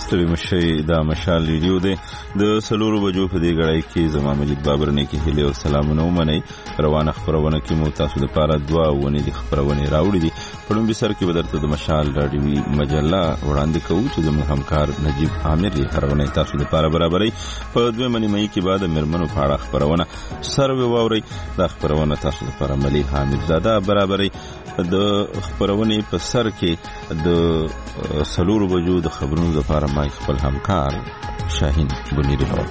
ستړي مشي دا مشال ریډیو دی د سلورو بجو په دې غړای کې زما مجید بابر نه کې هلي او سلامونه ومني. روانه خبرونه کې مو تاسو لپاره دعا ونی دي خبرونه راوړي دي. په لومبي سر کې بدرته د مشال رادیوي مجله وړاندې کوو چې زموږ همکار نجیب عامر یې خبرونه تاسو لپاره برابرې. په 2 مې کې بعد مرمنو په اړه خبرونه سروي واوري. دا خبرونه تاسو لپاره ملي حامد زاده برابرې. د خبرونه په سر کې د سلورو بجو د خبرونو لپاره ما خپل همکار شاهین بنيري لور.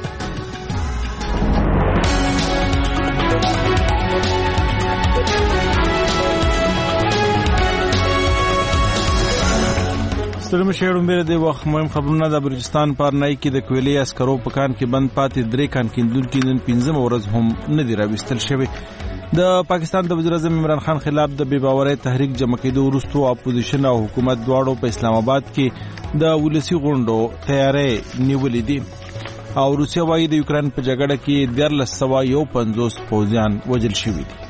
ستړي شهرونو مېره د وخت مهم خبرونه د بلوچستان پارنای کې د کویلي عسکرو په کان کې بند پاتې 3 کان کیندونکو نن 15 ورځ هم نه دی راوستل شوی. د پاکستان د وزیر اعظم عمران خان خلاف د بې باورۍ تحریک جمع کېدو وروسته اپوزیشن او حکومت دواړو په اسلام آباد کې د ولسی غونډو تیاری نیولې دي او روسیه وايي د یوکرين په جګړه کې 1350 پوځیان وژل شوي دي.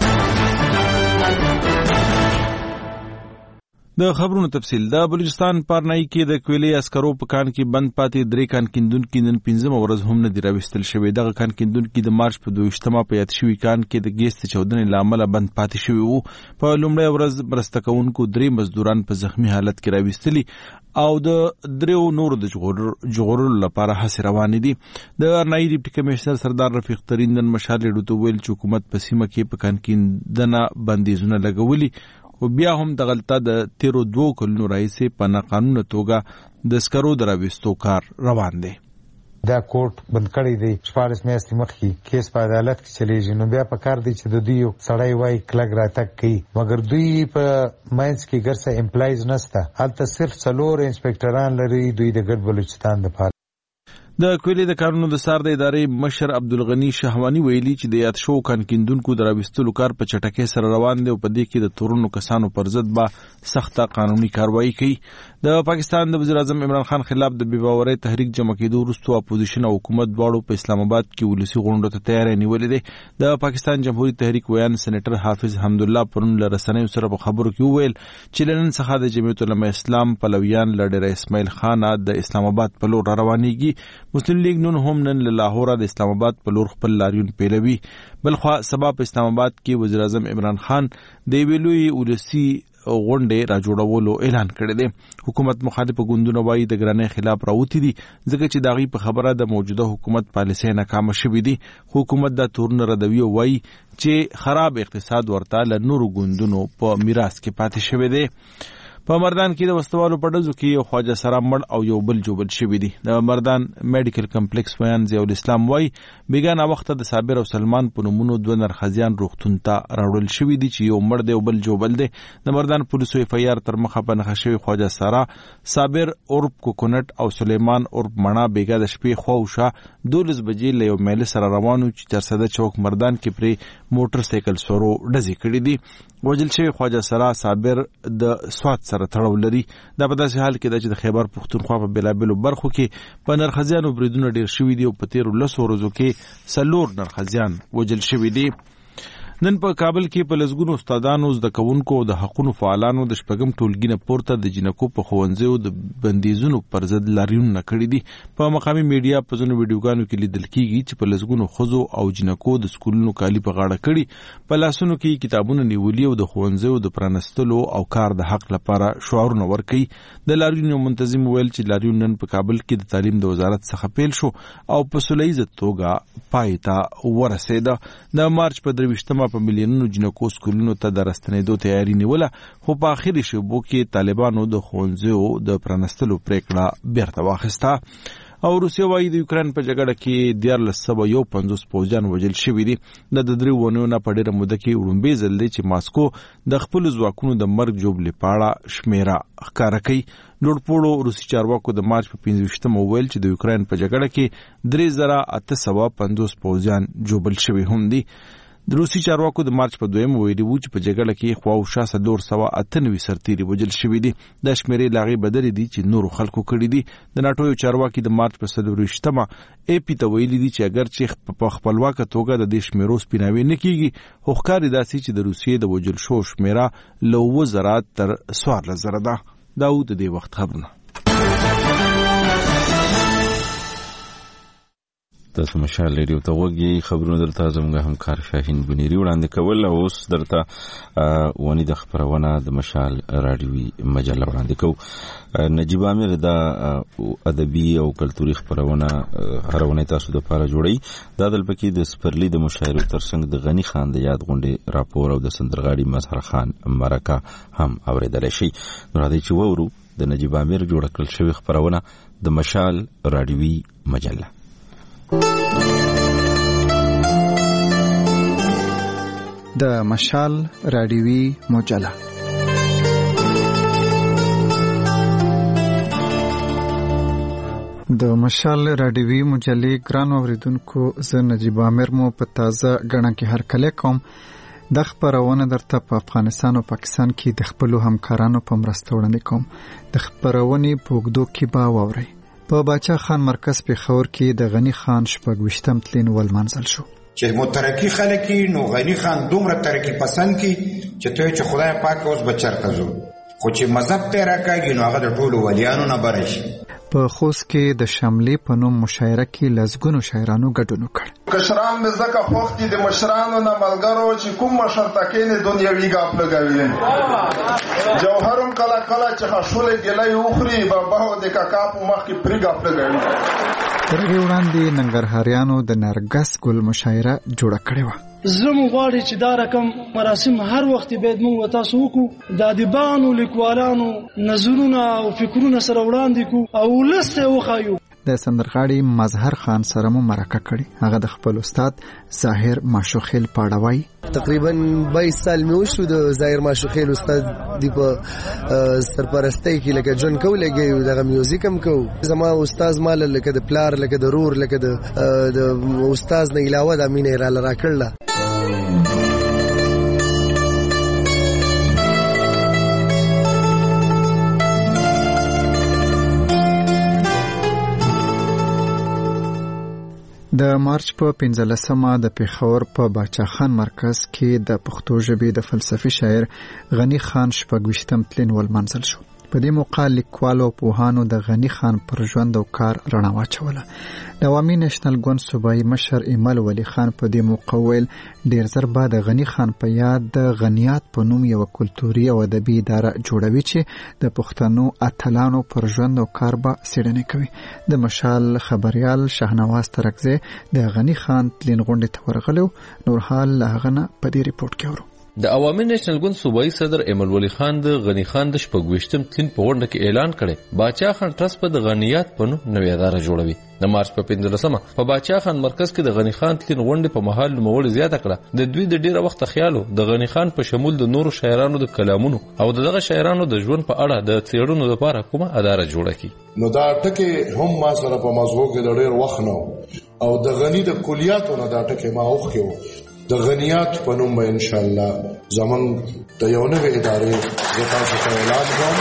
د خبرونو تفصیل. د بلوچستان پارنای کې د کویلي عسکرو په کان کې بند پاتې 3 کان کیندونکو نن 15 ورځ هم نه دی راوستل شوی. دغه کان کیندونکو د مارچ په 22مه په یاد شوی کان کې د ګیس چودنې لامل بند پاتې شوی وو. په لومړی ورځ مرسته کوونکو 3 مزدوران په زخمی حالت کې راوستلي او د 3 نور د جوړولو لپاره هڅې روانې دي. د ارنایي ډیپټي کمشنر سردار رفیق ترین نن مشال ډوټو ویل چې حکومت په سیمه کې په کان کیندنه بندیزونه لګولي او بیا هم د غلطه د 2 کلونو راهیسې په ناقانونه توګه د سکرو دراوستو کار روان دی. دا کوټ بند کړی دی 14 میاشتې مخکې کیس په عدالت کې چلیږي. نو بیا په کار دی چې د دوی سړی وای کلګ راتګ کوي مګر دوی په ماینس کې ګرځه امپلایز نشته. هلته صرف 4 انسپکټران لري دوی د ګډ بلوچستان د پاره. د کویلي د کارونو د سار د ادارې مشر عبدالغنی شهوانی ویلي چې د یاد شو کان کیندونکو دراوستلو کار په چټکۍ سره روان دی او په دې کې د تورونو کسانو پر ضد به سخته قانوني کاروایی کوي. د پاکستان د وزیر اعظم عمران خان خلاف د بې باورۍ تحریک جمع کېدو وروسته اپوزیشن او حکومت دواړو په اسلام آباد کې ولسی غونډو ته تیاری نیولې ده. د پاکستان جمهوریت تحریک ویان سېنیټر حافظ حمدالله پرون له رسنیو سره په خبرو کې وویل چې نن څخه د جمعیت العلماء اسلام پلویان له ډېر اسماعیل خان د اسلام آباد په لور روانېږي. مسلم لیگ نن هم نن له لاهور د اسلام آباد په لور خپل لاریون پیلوي. بلخوا سبا په اسلام آباد کې وزیر اعظم عمران خان د ویلوی ولسی غونډې را جوړولو اعلان کړی دی. حکومت مخالف ګوندونه وايي د ګرانۍ خلاف راوتی دي ځکه چې داغي په خبره د موجوده حکومت پالیسي ناکام شوې دي. حکومت دا تورن ردوی وايي چې خراب اقتصاد ورته له نورو ګوندونو په میراث کې پاتې شوی دی. په مردان کې د وسوالو په ډزو کې یو خواجه سره مړ او یو بل جوبل شوی دی. د مردان میډیکل کمپلیکس ویان ضیاء الاسلام وای بیګانه وخت د صابر او سلمان په نومونو 2 نرخزیان روغتون ته راوړل شوی دي چې یو مړ دی او بل جوبل دی. د مردان پولیسو اف ای آر تر مخه په نخښه شوی خواجه سره صابر اورب کوکونټ او سلیمان اورب مڼه بیګا د شپې خوښه 12 بجې له یو میل سره روانو چې چرسده چوک مردان کې پرې موټر سایکل سورو ډزې کړې دي. وجل شوی خواجه سره صابر د سواد سره تړاو لري. دا په داسې حال کې چې د خیبر پښتونخوا په بلابلو برخو کې په نرخزیانو بریدونه ډیر شوي دي او په 13 ورځو کې 4 نرخزیان وجل شوي دي. نن په کابل کې په لزګونو استادانو زده کوونکو او د حقوقو فعالانو د شپږم ټولګي نه پورته د جنکو په ښوونځیو د بندیزونو پر ضد لاریونونه کړي دي. په مقامي میډیا په ځینو ویډیوګانو کې لیدل کېږي چې په لزګونو ښځو او جنکو د سکولونو کالي په غاړه کړي په لاسونو کې کتابونه نیولي او د ښوونځیو د پرانستلو او کار د حق لپاره شعارونه ورکوي. د لاریون منتظم ویل چې لاریون نن په کابل کې د تعلیم د وزارت څخه پیل شو او په سوله ییزه توګه پای ته ورسېده. د مارچ په 23مه په ملیونونو جنکو سکولونو ته د راستنېدو تیاری نیوله خو په آخري شېبو کې طالبانو د ښوونځیو د پرانستلو پریکړه بیرته واخیسته. او روسیه وايي د یوکرين په جګړه کې 1350 پوځیان وژل شوي دي. د 3 ونیو نه په ډېره موده کې وړومبی ځل دی چې ماسکو د خپل ځواکونو د مرګ جوړې پاړه شمیره ښکاره کوي. لوړپوړو روسي چارواکو د مارچ په 25مه ویل چې د یوکرين په جګړه کې 3850 پوځیان جوړل شوي هم دي. د روسي چارواکو د مارچ په 2مه ویلي وو چې په جګړه کې خواوشا 498 سرتیري وژل شوي دي. د شمیرې لاغې بدلې دي چې نورو خلکو کړي دي. د ناټو یو چارواکي د مارچ په 23مه ای پی ته ویلي دي چې اگر چې په خپلواکه توګه د دې شمیرو سپیناوي نه کیږي خو ښکاري داسې چې د روسیې د وژل شو شمیره له 2000 تر 14,000 ده. دا و د دې وخت خبرونه. تاسو مشال ریډیو ته وګورئ. خبرونه درته زموږ همکار شاهین بنيري وړاندې کول او اوس درته ونی د خبرونه د مشال رادیوي مجله وړاندې کوو. نجیب امیر دا ادبي او کلتوري خبرونه هرونه تاسو د لپاره جوړي. دا د پکې د سپرلی د مشاعر ترڅنګ د غنی خان د یاد غونډې راپور او د سندرغاړي مظهر خان مرکه هم اوریدل شي. نو راځي چې وورو د نجیب امیر جوړ کړل شوی خبرونه د مشال رادیوي مجله. د مشال رادیوي مجله د مشال رادیوي مجلې ګران اوریدونکو، زه نجیب امیر مو په تازه غڼه کې هرکلی کوم. د خبرونه درته په افغانستان او پاکستان کې د خپل همکارانو په مرسته وړاندې کوم. د خبرونې په اوږدو کې به واورئ. په باچا خان مرکز پیښور کې د غنی خان 26م تلین ولمنځل شو. چې مترقی خلک نو غنی خان دومره ترقی پسند کی چې ته چې خدای پاک اوس بچرته زو، خو چې مذهب ته راکاږي نو هغه د ټولو ولیانو نه برشي. په خوست کې د شملې په نوم مشاعره کې لزګونو شاعرانو ګډون وکړ. کشران مې زکه خوختي د مشرانو نه ملګرو چې کوم مشر تکینه دنیوي غاپ لګوي. جوهرم کلا کلا چې خښولې ګلې اوخري بابا د کاکا په مخ کې پری غاپ لګوي. تر وړاندې ننګرهاریانو د نرګس ګل مشاعره جوړه کړې و. زموږ غواړي چې دا رقم مراسم هر وخت باید موږ تاسو وکړو، د ادیبانو لیکوالانو نظرونه او فکرونه سره وړاندې کو او لسته وخایو. د سندرغاړي مظهر خان سره مو مرکه کړي. هغه د خپل استاد ظاهر ماشوخیل پاړوي. تقریبا 22 سال مې وشو د ظاهر ماشوخیل استاد دی په سرپرستی کې لکه جون کو لګي دغه میوزیک هم کو. زما استاد مال لکه د پلار لکه د رور لکه د استاد نه علاوه د امینه را کړل. د مارچ په 15مه د پیښور په باچا خان مرکز کې د پښتو ژبې د فلسفي شاعر غنی خان 26م تلین ولمنځل شو. په دې موقع لیکوالو او پوهانو د غنی خان پر ژوند او کار رڼا واچوله. د عوامي نېشنل ګوند صوبایي مشر ایمل ولی خان په دې موقع ویل ډیر زر بعد د غنی خان په یاد د غنیات په نوم یو کلتوري او ادبي اداره جوړوي چې د پښتنو اتلانو پر ژوند او کار به څېړنه کوي. د مشال خبريال شاهنواز ترکزی د غنی خان تلین غونډې ته ورغلو. نور حال هغه نه په دې ریپورت کې ورو. د عوامي نېشنل ګوند صوبایي صدر ایمل ولی خان د غنی خان د 26م تلین په غونډه کې اعلان کړي باچا خان ټرست په د غنیات په نوم نوې اداره جوړوي. د مارچ په 15مه په باچا خان مرکز کې د غنی خان تلین غونډې په محل نوموړي زیاته کړه. د دوی د ډیره وخت خیالو د غنی خان په شمول د نورو شاعرانو د کلامونو او دغه شاعرانو د ژوند په اړه د څېړنو لپاره کومه اداره جوړه کړي. نو دا ټکي هم ما سره په موضوع کې د ډیر وخت نو او د غنی د کلیاتو نه دا ټکي ما اوخیو. د غنیات په نوم به ان شاء الله زمون د یو نوې ادارې زتا څخه اعلان کوم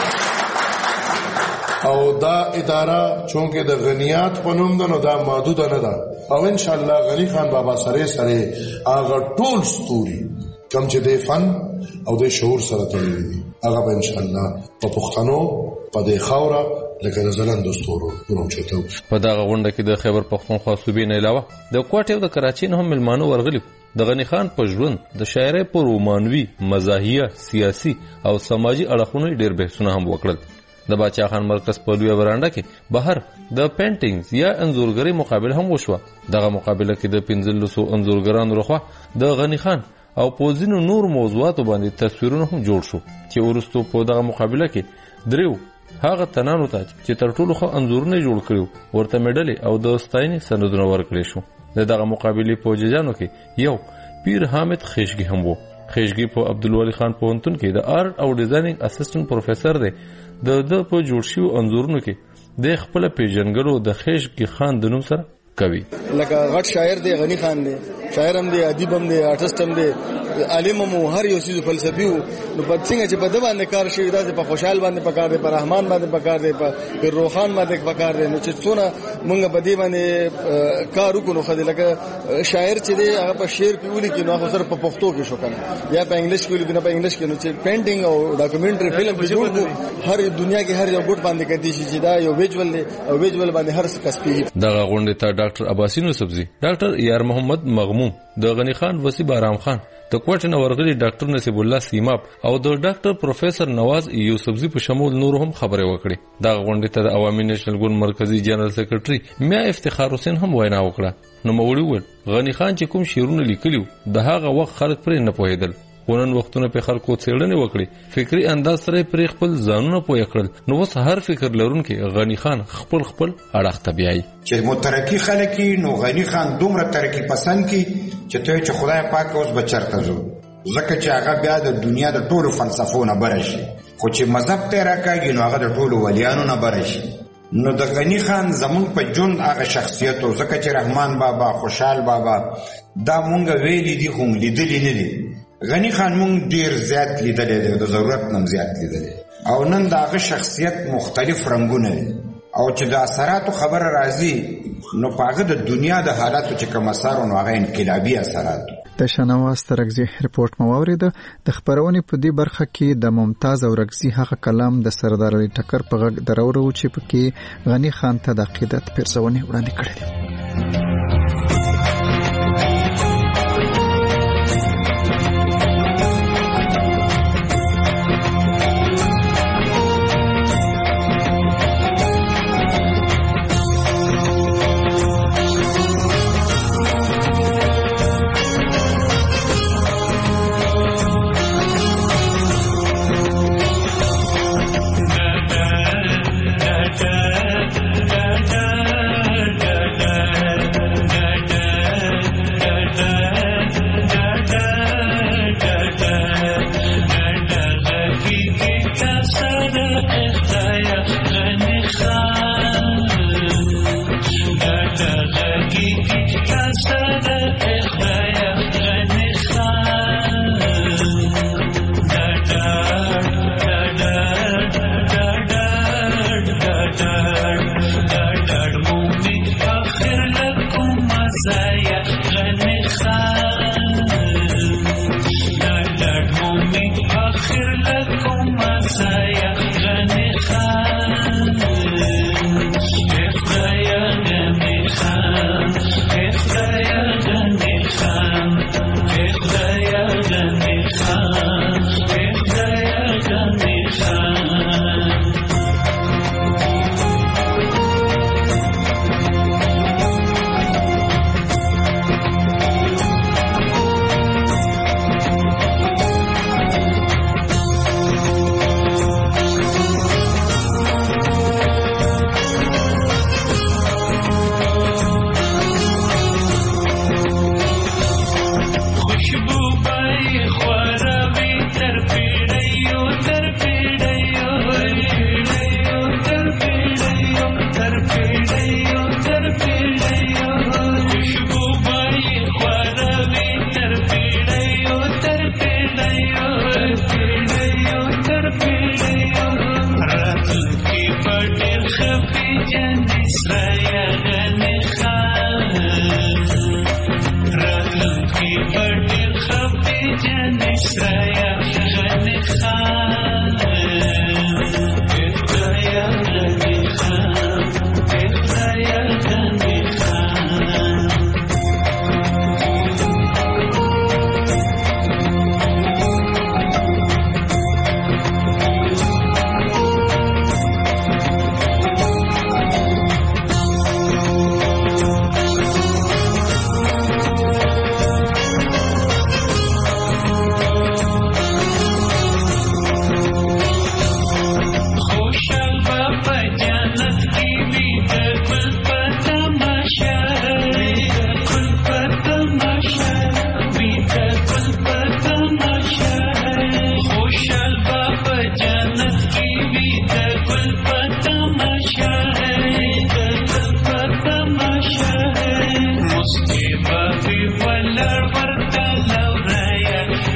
او دا اداره چونکه د غنیات په نوم ده نو دا محدود نه ده او ان شاء الله غنی خان بابا سره هغه ټول ستوري کوم چې د فن او د شعور سره تړلي دي هغه به ان شاء الله په پښتنو په د خاوره لکه نزلند ستورو نوم چته. په دغه غونډه کې د خیبر پختونخوا صوبې نه علاوه د کوټې او د کراچۍ نه هم ملمانو ورغلي. د غنی خان په ژوند د شاعرۍ پر رومانوي مزاحیه سیاسي او سماجی اړخونو ډېر بحثونه هم وکړل. د باچا خان مرکز په لوی برانډه کې بهر د پینټینګز یا انځورګری مقابله هم وشوه. دغه مقابله کې د 1500 انځورګرانو لخوا د غنی خان او پوزینو نور موضوعاتو باندې تصویرونه هم جوړ شو چې ورستو په دغه مقابله کې دریو هغه تنانو ته چې تر ټولو خو انځورونه جوړ کړو ورته میډل او د ستاینې سندونه ورکړي شو. دغه مقابله په ججانو کې یو پیر حامد خیشګي هم وو. خیشګي په عبدالولی خان پوهنتون کې د آرټ او ډیزاینینګ اسسټنټ پروفیسور دی. د په جوړ شوی انځورونو کې د خپل پیژنګلو د خیشګي خان د نوم سره کوي. لکه غټ شاعر دی غنی خان دی شاعر هم دی، ادیب هم دی، آرټیست هم دی، عالم هم، هر یو څه فلسفي وو. نو په څنګه چې په د باندې کار شي دا په خوشحال باندې پکار دی، په رحمان باندې پکار دی، په روحان باندې پکار دی. نو چې څونه مونږ په دې باندې کار وکړو خو لکه شاعر چې دی هغه په شعر کې ولي کې نو هغه سره په پښتو کې شو کنه یا په انګلیش کې ولي کنه په انګلیش کې نو چې پینټینګ او ډاکومنټري فلم کې جوړ کو هر دنیا کې هر یو ګوټ باندې کېدی شي چې دا یو ویجوال دی او ویجوال باندې هر څه کسبي. دغه غونډه ته ډاکټر عباسی نوسبزي، ډاکټر یار محمد مغموم، د غنی خان وسی بارام خان، د کوټ نه ورغلي ډاکټر نصیب الله سیماب او د ډاکټر پروفیسور نواز یوسفزي په شمول نور هم خبرې وکړي. دا غونډه ته د عوامي نېشنل ګوند مرکزی جنرال سیکریټري میا افتخار حسین هم وینا وکړه. نو موري ول غنی خان چې کوم شعرونه لیکلیو د هغه وخت خلک پرې نه پوهیدل. ونن وختونه په خلکو څېړنې وکړي، فکری انداز سره پرې خپل ځانونه پوهه کړل. نو وس هر فکر لرونکي غنی خان خپل اړخ ته بیاي چې مترقي خلک نو غنی خان دومره ترقی پسند کی چې ته چې خدای پاک اوس بچرته زو ځکه چې هغه بیا د دنیا د ټولو فلسفو نه برشي، خو چې مذهب ته راکاږي نو هغه د ټولو ولیانو نه برشي. نو د غنی خان زمون په جون هغه شخصیت او ځکه چې رحمان بابا، خوشحال بابا دا مونږ ویلي دي خو لیدلی نه دي. غنی خان مونږ ډیر زیات لیدلی دی، د ضرورت نه زیات لیدلی، او نن د هغه شخصیت مختلف رنګونه دي او چې د اثراتو خبره راځي نو په هغه د دنیا د حالاتو چې کوم اثر نو هغه انقلابي اثرات. د شنواز ترغزي رپورت مو اوریده. د خبرونې په دې برخه کې د ممتاز او رغزي هغه کلام د سردار علي ټکر په غږ درورو چې پکې غنی خان ته د عقیدت پیرزونې وړاندې کړې دي.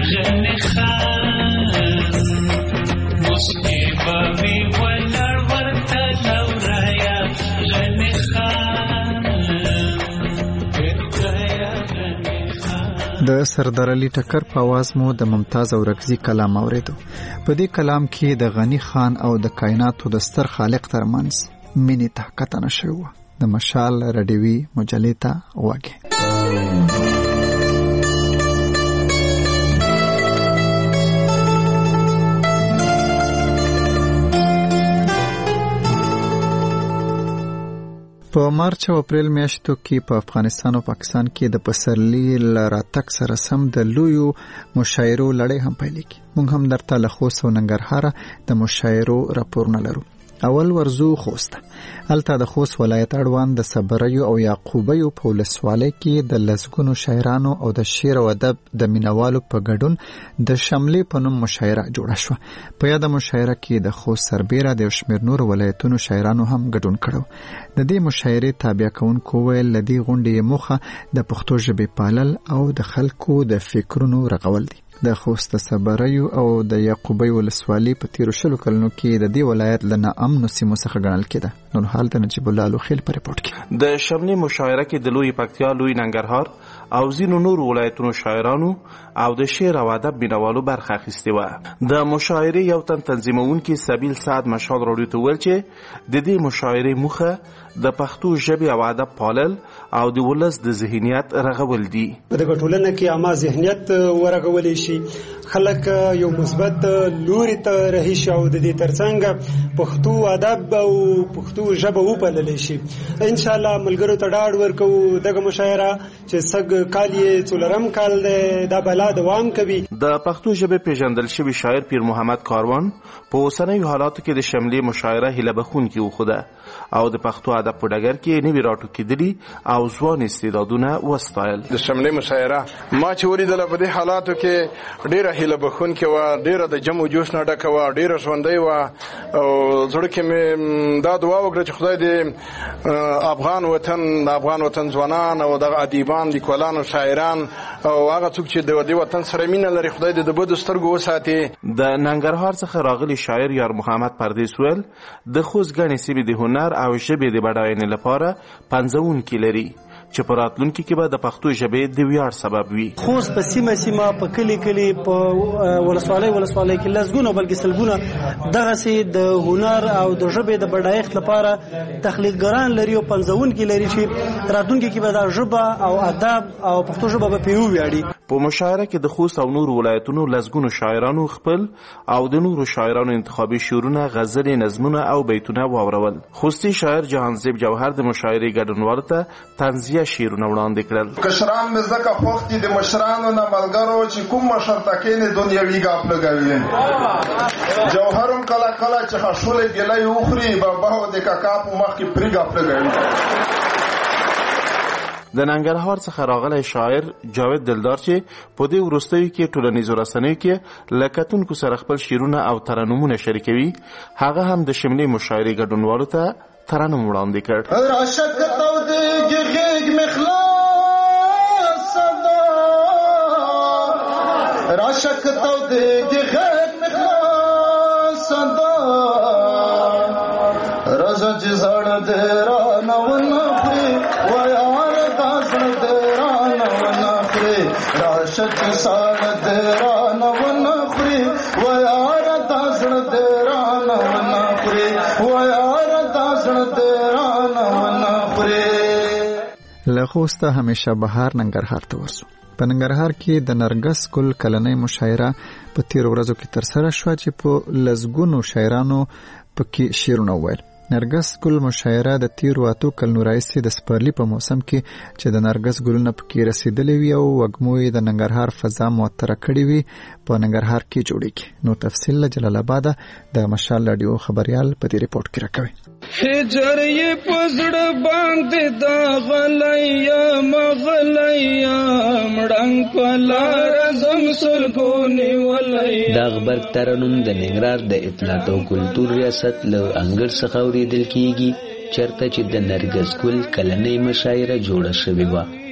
غني خان مسكي بابي ولا ورته لورايا غني خان د سردار علي ټکر په आवाज مو د ممتاز اورکزي کلام اوریدو. په دې کلام کې د غني خان او د کائناتو د ستر خالق ترمنځ مینې طاقت نشو د مشال رډیوي مجلې ته واګي. په مارچ او اپریل میاشتو کې په افغانستان او پاکستان کې د پسرلي لراتک سره سم د لویو مشاعرو لړۍ هم پیلېږي. موږ هم درته له خوست او ننګرهار د مشاعرو راپورونه لرو. اول ورزو خوست. هلته د خوست ولایت اړوند د صبریو او یعقوبیو په ولسوالۍ کې د لسګونو شاعرانو او د شعر او ادب د مینوالو په ګډون د شملې په نوم مشاعره جوړه شوه. په یاده مشاعره کې د خوست سربیره د شمیر نور ولایتونو شاعرانو هم ګډون کړو. د دې مشاعرې تابع کوونکو ویل لدی غونډې موخه د پښتو ژبې پالل او د خلکو د فکرونو رغول دي. د خوست صبریو او د یعقوبی ولسوالۍ په تیرو شلو کلونو کې د دې ولایت له ناامنو سیمو څخه ګڼل کېده. نور حال د نجیب الله لوخیل په رپورټ کې د شملې مشاعره کې د لوی پکتیا، لوی ننګرهار او ځینو نور ولایتونو شاعرانو او د شعر او ادب مینوالو برخه اخیستې وه. د مشاعرې یو تن تنظیمونکي سبیل سعد مشال راډیو ته وویل چې د دې مشاعرې موخه د پښتو ژبې او ادب پالل او د ولس د ذهنیت رغول دي. د ټولنه کې عامه ذهنیت ورغول شي، خلک یو مثبت لوري ته رهي شي او د دې ترڅنګ پښتو ادب او پښتو ژبه وپالل شي. ان شاء الله ملګرو ته ډاډ ورکو دغه مشاعره چې سګ کال یې څلورم کال د بلا دوام کوي. د پښتو ژبې پیژندل شوی شاعر پیر محمد کاروان په اوسنیو حالاتو کې د شملې مشاعره هیله بخونکې وښوده او د پښتو ادب په ډګر کې نوي راټوکېدلي او ځوان استعدادونه وستایل. د شملې مشاعره ما چې ولیدله په دې حالاتو کې ډېره هیله بخونکې وه، ډېره د جم و جوش نه ډکه وه، ډېره ژوندۍ وه او زړه کې مې دا دعا وکړه چې خدای دې افغان وطن ځوانان او دغه ادیبان، لیکوالان او شاعران او هغه څوک چې د دې وطن سره مینه لري خدای دې د بدو سترګو وساتي. د ننګرهار څخه راغلي شاعر یار محمد پردیس ویل د خوست ګڼې سیمې د هنر او ژبې د بډاینې لپاره پنځونکي لري چې په راتلونکي کې به د پښتو ژبې د ویاړ سبب وي. خوست په سیمه په کلی په ولسوالۍ کې لسګونه بلکې سلګونه دغسې د هنر او د ژبې د بډایښت لپاره تخلیقګران لري او پنځونکي لري چې راتلونکي کې به دا ژبه او ادب او پښتو ژبه به پرې وویاړي. په مشاعره کې د خوست او نورو ولایتونو لسګونو شاعرانو خپل او د نورو شاعرانو انتخابي شعرونه، غزلې، نظمونه او بیتونه واورول. خوستي شاعر جهانزیب جوهر د مشاعرې ګډونوالو ته طنزیه شعرونه وړاندې کړل. کشران مې ځکه خوښ دي د مشرانو نه ملګرو چې کوم مشر ته کېنې دنیوي ګاپ لګوي. جوهر هم کله چې خښولې ګیلۍ وخوري بابا د کاکا په مخ کې پرې ګاپ لګوي. د ننګرهار څخه راغلی شاعر جاوید دلدار چې په دې وروستیو کې ټولنیزو رسنیو کې له کتونکو سره خپل شعرونه او ترنمونه شریکوي، هغه هم د شملې مشاعرې ګډونوالو ته ترنم وړاندې کړ. راشه که تودېږي غېږ مې خلاصه ده، راشه که تودېږي غېږ مې خلاصه ده، راځه چې زړه دې رانه ونه خوري ویاره دا زړه دې رانه ونه خوري، راشه چې ساړه دې رانه ونه خوري ویاره دا زړه دې رانه ونه خوري ویاره دا زړه دې رانه ونه خوري. له خوسته همیشه بهار ننګرهار ته ورسو. په ننګرهار کې د نرګس ګل کلنۍ مشاعره په تیرو ورځو کې ترسره شوه چې په لسګونو شاعرانو پکې شعرونه وویل. نرګس ګل مشاعره د تیرو 8 کلونو راهیسې د سپرلي په موسم کې چې د نرګس ګلونه پکې رسیدلې وي او وږمو یې د ننګرهار فضا معطره کړې وي په ننګرهار کې جوړیږي. نو تفصیل له جلال آباد د مشال رادیو خبريال په دې ریپورت کې راکوي. هجر یې پزړه باندې دا غلیا مغلیا مړنګ پلار زم سلګونی ولیا. دا خبر ترنم د ننګرهار د اطلاعات او کلتور ریاست له انګړ څخه اوریدل کیږي چرته چې د نرګس ګل کلنۍ مشاعره جوړه شوې وه.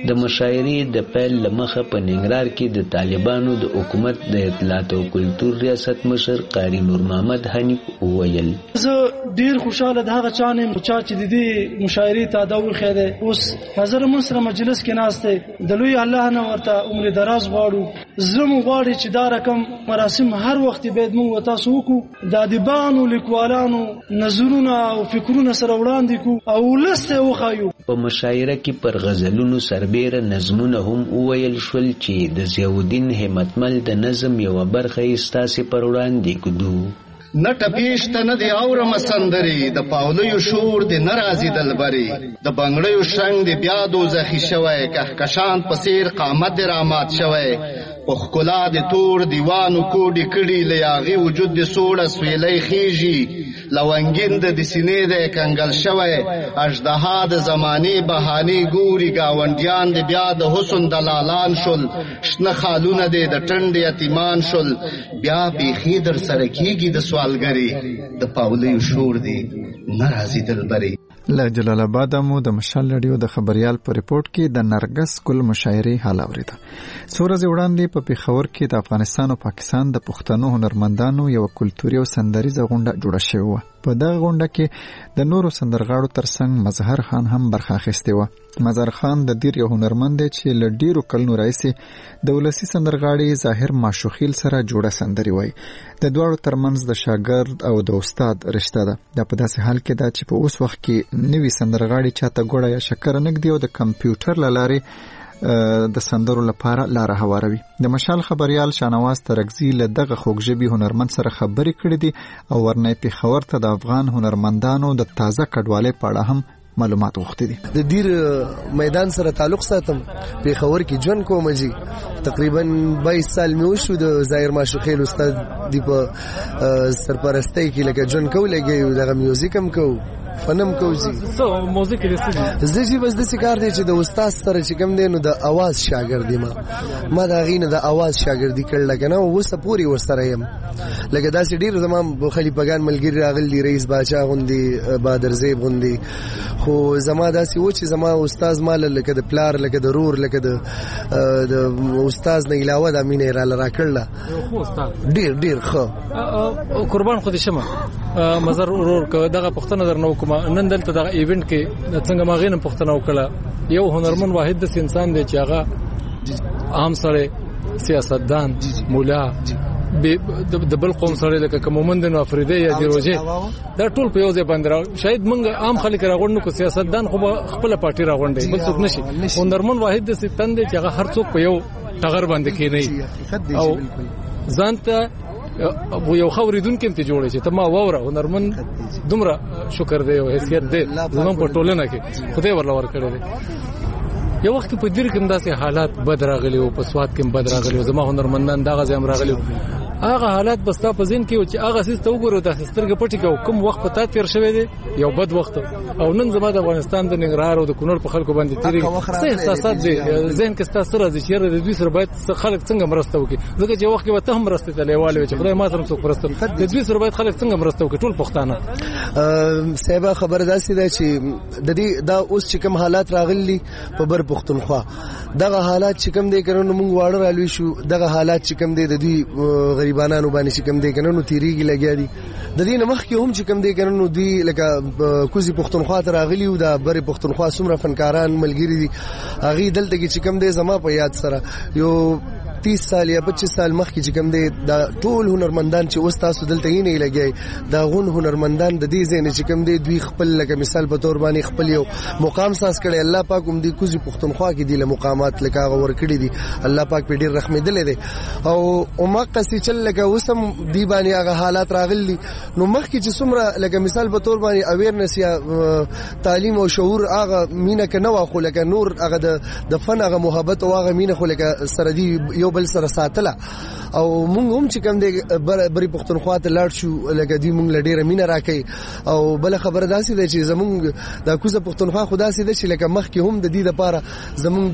د مشاعرې د پیل لمخه په ننګرهار کې د طالبانو د حکومت د اطلاعات او کلتور ریاست مشر قاری نور محمد حنیف وویل زه ډیر خوشاله د هغه چانه چې د دې مشاعرې ته دا وخیده اوس حاضر من سره مجلس کې ناشته د لوی الله نه ورته عمر دراز غواړو زمو غواړي چې دا رقم مراسم هر وخت باید موږ تاسو وکړو د ادیبانو لیکوالانو نظرونه او فکرونه سره وړاندې کو او لسته وخایو په مشاعره کې پر غزلونو سربېره نظمونه هم وویل شول چې د ضیاءالدین همتمل د نظم یوه برخه یې ستاسې پر وړاندې کړو نه ټپیشته نه دی اورم سندرې د پاولیو شور دی نه راځي دلبرې د بنګړیو شرنګ دی بیا دوزخي شوی کهکشان په څېر قامت دی رامات شوی په ښکلا د تور دیوانو کوډې کړي له هغې وجود د سوړه سویلی خیږي لونګین د سینې دی کنګل شوی اژدها د زمانې بهانې ګوري ګاونډیان د بیا د حسن دلالان شول شنه خالونه دی د ټنډ یتیمان شول بیا بیخي در سره کېږي د سوالګرې د پاولیو شور دی نه راځي دلبرې له جلال آباد مو د مشال رادیو د خبريال په ریپورت کې د نرګس ګل مشاعرې حال اوریده څو ورځې وړاندې په پیښور کې د افغانستان او پاکستان د پښتنو هنرمندانو یو کلتوري او سندریزه غونډه جوړه شوې وه په دغه غونډه کې د نورو سندرغاړو ترڅنګ مظهر خان هم برخه اخیستې وه مظهر خان د دیر یو هنرمند دی چې له ډیرو کلونو راهیسې د ولسي سندرغاړي ظاهر ماشوخیل سره جوړه سندري وایي د دواړو ترمنځ د شاګرد او د استاد رشته ده دا په داسې حال کې ده چې په اوس وخت کې نوي سندرغاړي چاته ګوړه یا شکر نږدې او د کمپیوټر له لارې د سندرو لپاره لاره هواروي د مشال خبريال شانواز ترکزی له دغه خوږژبي هنرمند سره خبرې کړې دي او ورنه پیښور ته د افغان هنرمندانو د تازه کډوالۍ په اړه هم معلومات غوښتي دي د دیر میدان سره تعلق ساتم پیښور کې جون کوم جی تقریبا 22 سال مې وشو د ظاهر ماشوخیل استاد دی په سرپرستی کې لکه جون کو لګي دغه میوزیک هم کو فنم کوزي سو موزیک لسه زه بس د سکار دی چې د استاد سره چې کوم دی نو د आवाज شاګردی ما دا غینه د आवाज شاګردی کړل کنه او وسه پوری ورسره يم لکه داسې ډیر زمام خلیفګان ملګری راغلی رئیس باچا غوندي بادر زیب غوندي خو زما داسې و چې زما استاد مال لکه د پلار لکه د رور لکه د استاد نه علاوه د امینه را راکړل خو استاد ډیر خو قربان خو دې شمه مزر ورور دغه پښتنه در نو کوم نن دلته دغه ایونت کې څنګه ما غینم پښتنه وکړه یو هنرمند واحد د انسان دی چې هغه عام سره سیاستدان مولا د بل قوم سره لکه کومومند نو افریدی یا دی روزه دا ټول په یو ځای باندې شاید موږ عام خلک راغونډو کو سیاستدان خو خپل پارټي راغونډي بل څوک نشي هنرمند واحد د ستند چې هغه هر څوک په یو ټغر باندې کېنی او ځانته یو خوریدون کې ته جوړې چې ته ما ووره هنرمند دومره شکر دی او حیثیت دی زمون په ټولنه کې خدای ورلا ور کړی دی یو وخت په دیر کې داسې حالات بد راغلي او په سواد کې بد راغلي او زما هنرمندان دغه ځم راغلي هغه حالات بستا په ذهن کې چې هغه سیس ته وګورو د سترګې پټي کې کوم وخت پتا تیر شوی دی یو بد وخت او نن زما د افغانستان د ننګرهار او د کونړ په خلکو باندې تیری څه احساسات دي ذهن کې ستاسو راځي چې د دوی سره باید خلک څنګه مرسته وکړي ځکه چې وخت کې وته هم مرسته ته لیواله چې خدای ما سره څوک مرسته د دوی سره باید خلک څنګه مرسته وکړي ټول پښتانه صاحب خبر داسې ده چې د دې دا اوس چې کوم حالات راغلي په بر پښتونخوا دغه حالات چې کوم دي کړنو موږ واړه رالوي شو دغه حالات چې کوم دي د دوی غریبانو باندې چې کوم دي کنه نو تیریږي لګیا دي د دې نه مخکې هم چې کوم دي کنه نو دی لکه کوزي پښتونخوا ته راغلي او د بر پښتونخوا څومره فنکاران ملګری دي هغه دلته کې چې کوم دي زما په یاد سره یو 30 سال یا 25 سال مخکې چې کوم دي د ټول هنرمندان چې اوس تاسو دلته یې نه لګي دا غون هنرمندان د دې ځای نه چې کوم دي دوی خپل لکه مثال په تور باندې خپل یو مقام ساز کړي الله پاک هم دې کوزي پښتونخوا کې دي له مقامات لکه هغه ور کړی دي الله پاک په ډیر رحمت دل دي او عمق سي چل لکه وسم دی باندې هغه حالات راغلي نو مخکې چې څومره لکه مثال په تور باندې اویرنس یا تعلیم او شعور هغه مینه کنه واخو لکه نور هغه د فن هغه محبت او هغه مینه خو لکه سره دی یو بل سره ساتله او مونږ هم چې کوم دی بری پښتونخوا ته لاړ شو لکه دی مونږ لډیره مینه راکې او بل خبره داسې ده چې زمونږ د کوزه پښتونخوا خدا سي ده چې لکه مخ کې هم د دې لپاره زمونږ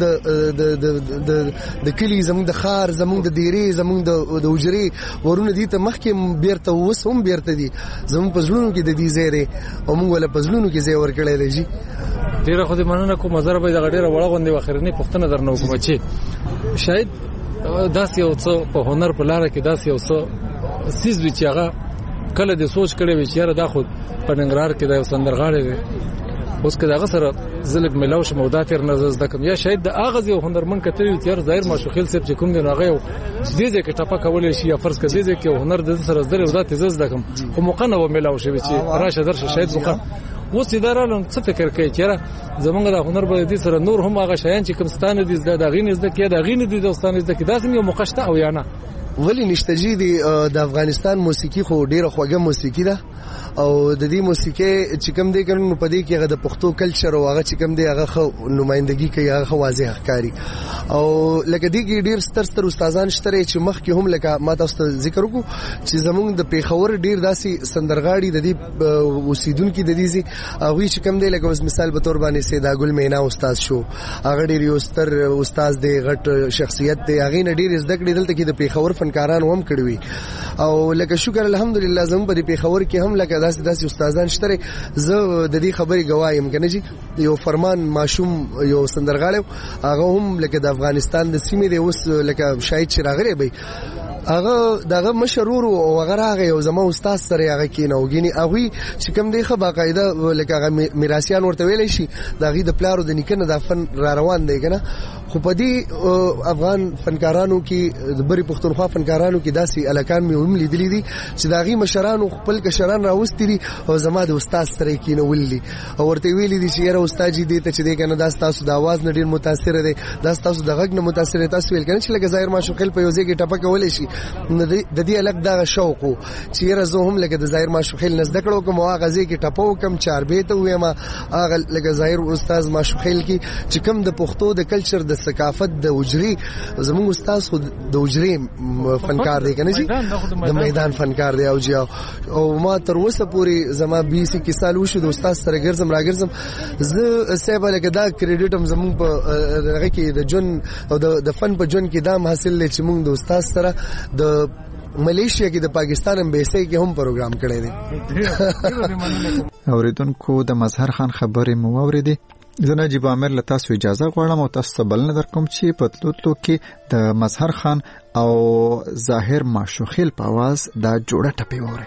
د کلی زمونږ د خار زمونږ د دیری زمونږ د وجري ورونه دي ته مخ کې بیرته وس هم بیرته دي زمونږ پزړونو کې د دې زیره او مونږ ول پزړونو کې زی ور کړی دی جی ډیره خو دې مننه کوم مزر به د ډیره وړه غوندې واخرنی پښتنه درنو کوم چې شاید داس یو څه په هنر په لار کې داس یو څه سیز وی چې هغه کله د سوچ کړي وی چې دا خو په ننګرهار کې د سندرغاړي دی اوس که داغه سره زلګ ملاو شم او دا تیر نظر زده کوم یا شاید د اغاز یو هنرمن کتلی تیر ظاهر ماشوخیل سپ چې کوم دی نو هغه دې ځکه ټاپه کولای شي یا فرض کړي دې کې هنر د سره زده او دا تیز زده کوم خو مقنه و ملاو شي چې راشه درشه شاید مقنه اوس ادارهلون څه فکر کوي چې زمونږ د هنر په دې سره نور هم هغه شیان چې کوم ستانه دي د غینې زده کې د غینې دي د ستانه زده کې داسې یو مقشته او یا نه ولی نشته جی د افغانستان موسیقي خو ډیره خوږه موسیقي ده او د دې موسیقي چې کوم دی کنه په دې کې هغه د پښتو کلچر او هغه چې کوم دی هغه خو نمائندګي کوي هغه واضح ښکاری او لکه دې کې ډیر ستر استادان شته چې مخ کې هم لکه ما تاسو ته ذکر وکړو چې زمونږ د پیښور ډیر داسي سندرغاړي د دې اوسیدونکو د دې هغه چې کوم دی لکه اوس مثال به تور باندې سیدا ګل مینا استاد شو هغه ډیر یو ستر استاد دی غټ شخصیت دی هغه نه ډیر زده کړي دلته کې د پیښور فنکاران هم کړوي او لکه شکر الحمدلله زموږ په پیښور کې هم لکه داسې استادان شته زه د دې خبرې گوایم کنه جی یو فرمان ماشوم یو سندرغاړی هغه هم لکه د افغانستان د سیمې دی اوس لکه شاید چې راغلی به هغه دغه مشرور او هغه راغی او زما استاد سره هغه کیناوګینی هغه چې کوم دی خو باقاعده لکه هغه میراثیان ورته ویل شي دغه د پلارو د نیکنه د فن را روان دی کنه خو په دې افغان فنکارانو کې د بری پښتونخوا فنکارانو کې داسي الکان مې هم لیدلې دي چې دغه مشرانو خپل کشران راوستي دي او زما د استاد سره کینولې او ورته ویلې دي چې یاره استاد دې ته چې دی کنه دا تاسو د आवाज نه ډیر متاثر دي دا تاسو د غږ نه متاثر تاسو ویل کنه چې لکه ظاهر ماشوخیل په یوځای کې ټپه کولې شي د دې الګ دا شوق چې یاره زه هم لکه د ظاهر ماشوخیل نه زده کړو کوم هغه ځای کې ټپو کم چار به ته وې ما هغه لکه ظاهر استاد ماشوخیل کې چې کوم د پښتو د کلچر د ثقافت د وجري زموږ استاد خو د وجري فنکار دی کنه چې د میدان فنکار دی او او ما تر اوسه پوری زما 20 کې سال وشو د استاد سره ګرځم راګرځم زه سیبه لکه دا کریډټ هم زموږ په هغه کې د جون او د فن په جون کې دام حاصل لې چې موږ د استاد سره د ملیشیا کې د پاکستان امبیسي کې هم پروګرام کړی دی اوریدونکو د مظهر خان خبرې مو اوریدي زه نجیب عامر له تاسو اجازه غواړم او تاسو بل نه درکوم چې په تلوتلو کې د مظهر خان او ظاهر ماشوخیل په आवाज دا جوړه ټپي وره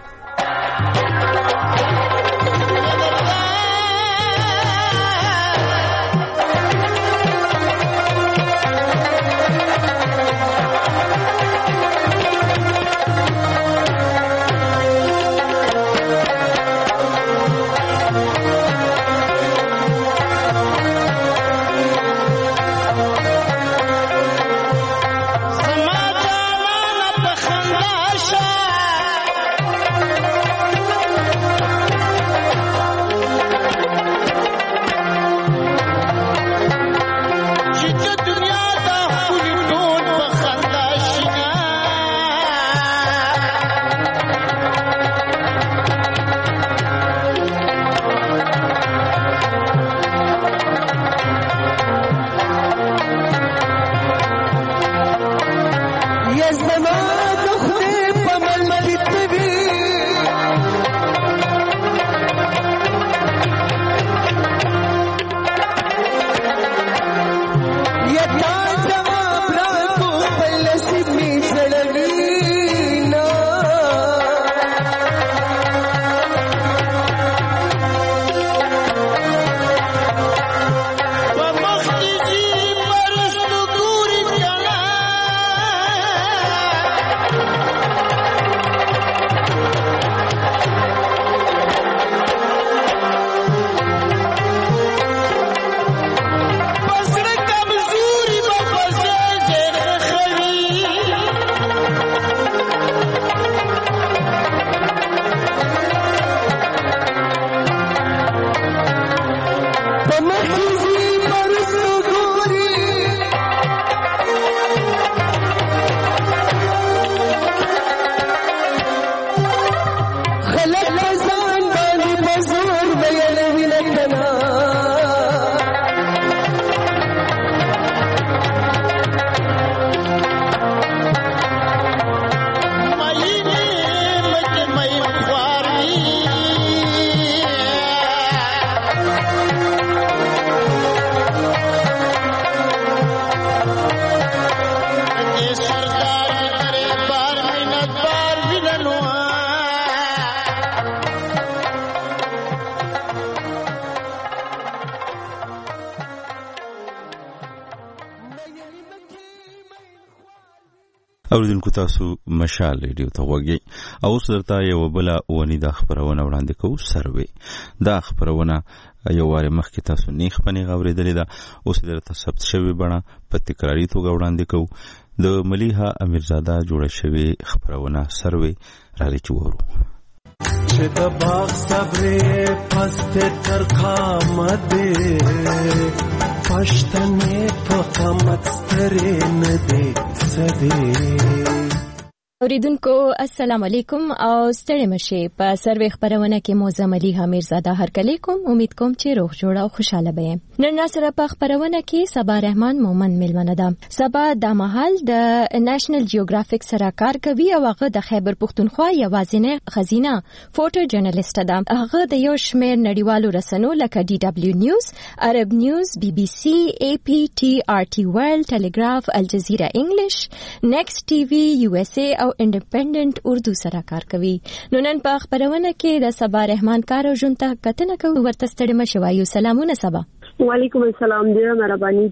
اوریدونکو تاسو مشال ریډیو ته وګورئ او اوس درته یو بل ونی د خبرونه وړاندې کوو سروې دا خبرونه یو واره مخکې تاسو نیخ پنی غوړېدلې ده اوس درته ثبت شوی بڼه په تکراری توګه وړاندې کوو د ملیحه امیرزاده جوړه شوی خبرونه سروې راځي چې وورو چې د باغ صبرې پست تر قامته پښتنې په قامت سترې نه دي سدي اوریدونکو السلام علیکم او ستړي مشه په سروې خبرونه کې موزه ملیحه امیرزاده هرکلی کوم امید کوم چې روغ جوړ او خوشاله به نن سره په خبرونه کې صبا رحمان مومن ملمنه ده صبا د محل د نېشنل جیوګرافیک سره کار کوي او هغه د خیبر پښتونخوا یوازینی خزینه فوټو جرنالیست ده هغه د یو شمېر نړیوالو رسنو لکه ډي دبليو نیوز عرب نیوز بي بي سي اي پي ټي ار ټي ورلد ټيليګراف الجزیره انګلیش نیکست ټي وي یو اس اي او انډیپندنت اردو سره کار کوي نو نن په خبرونه کې د صبا رحمان کار او جونته کتنه کوي ورته ستړي مشوایو سلامونه صبا وعلیکم السلام ډیره مهرباني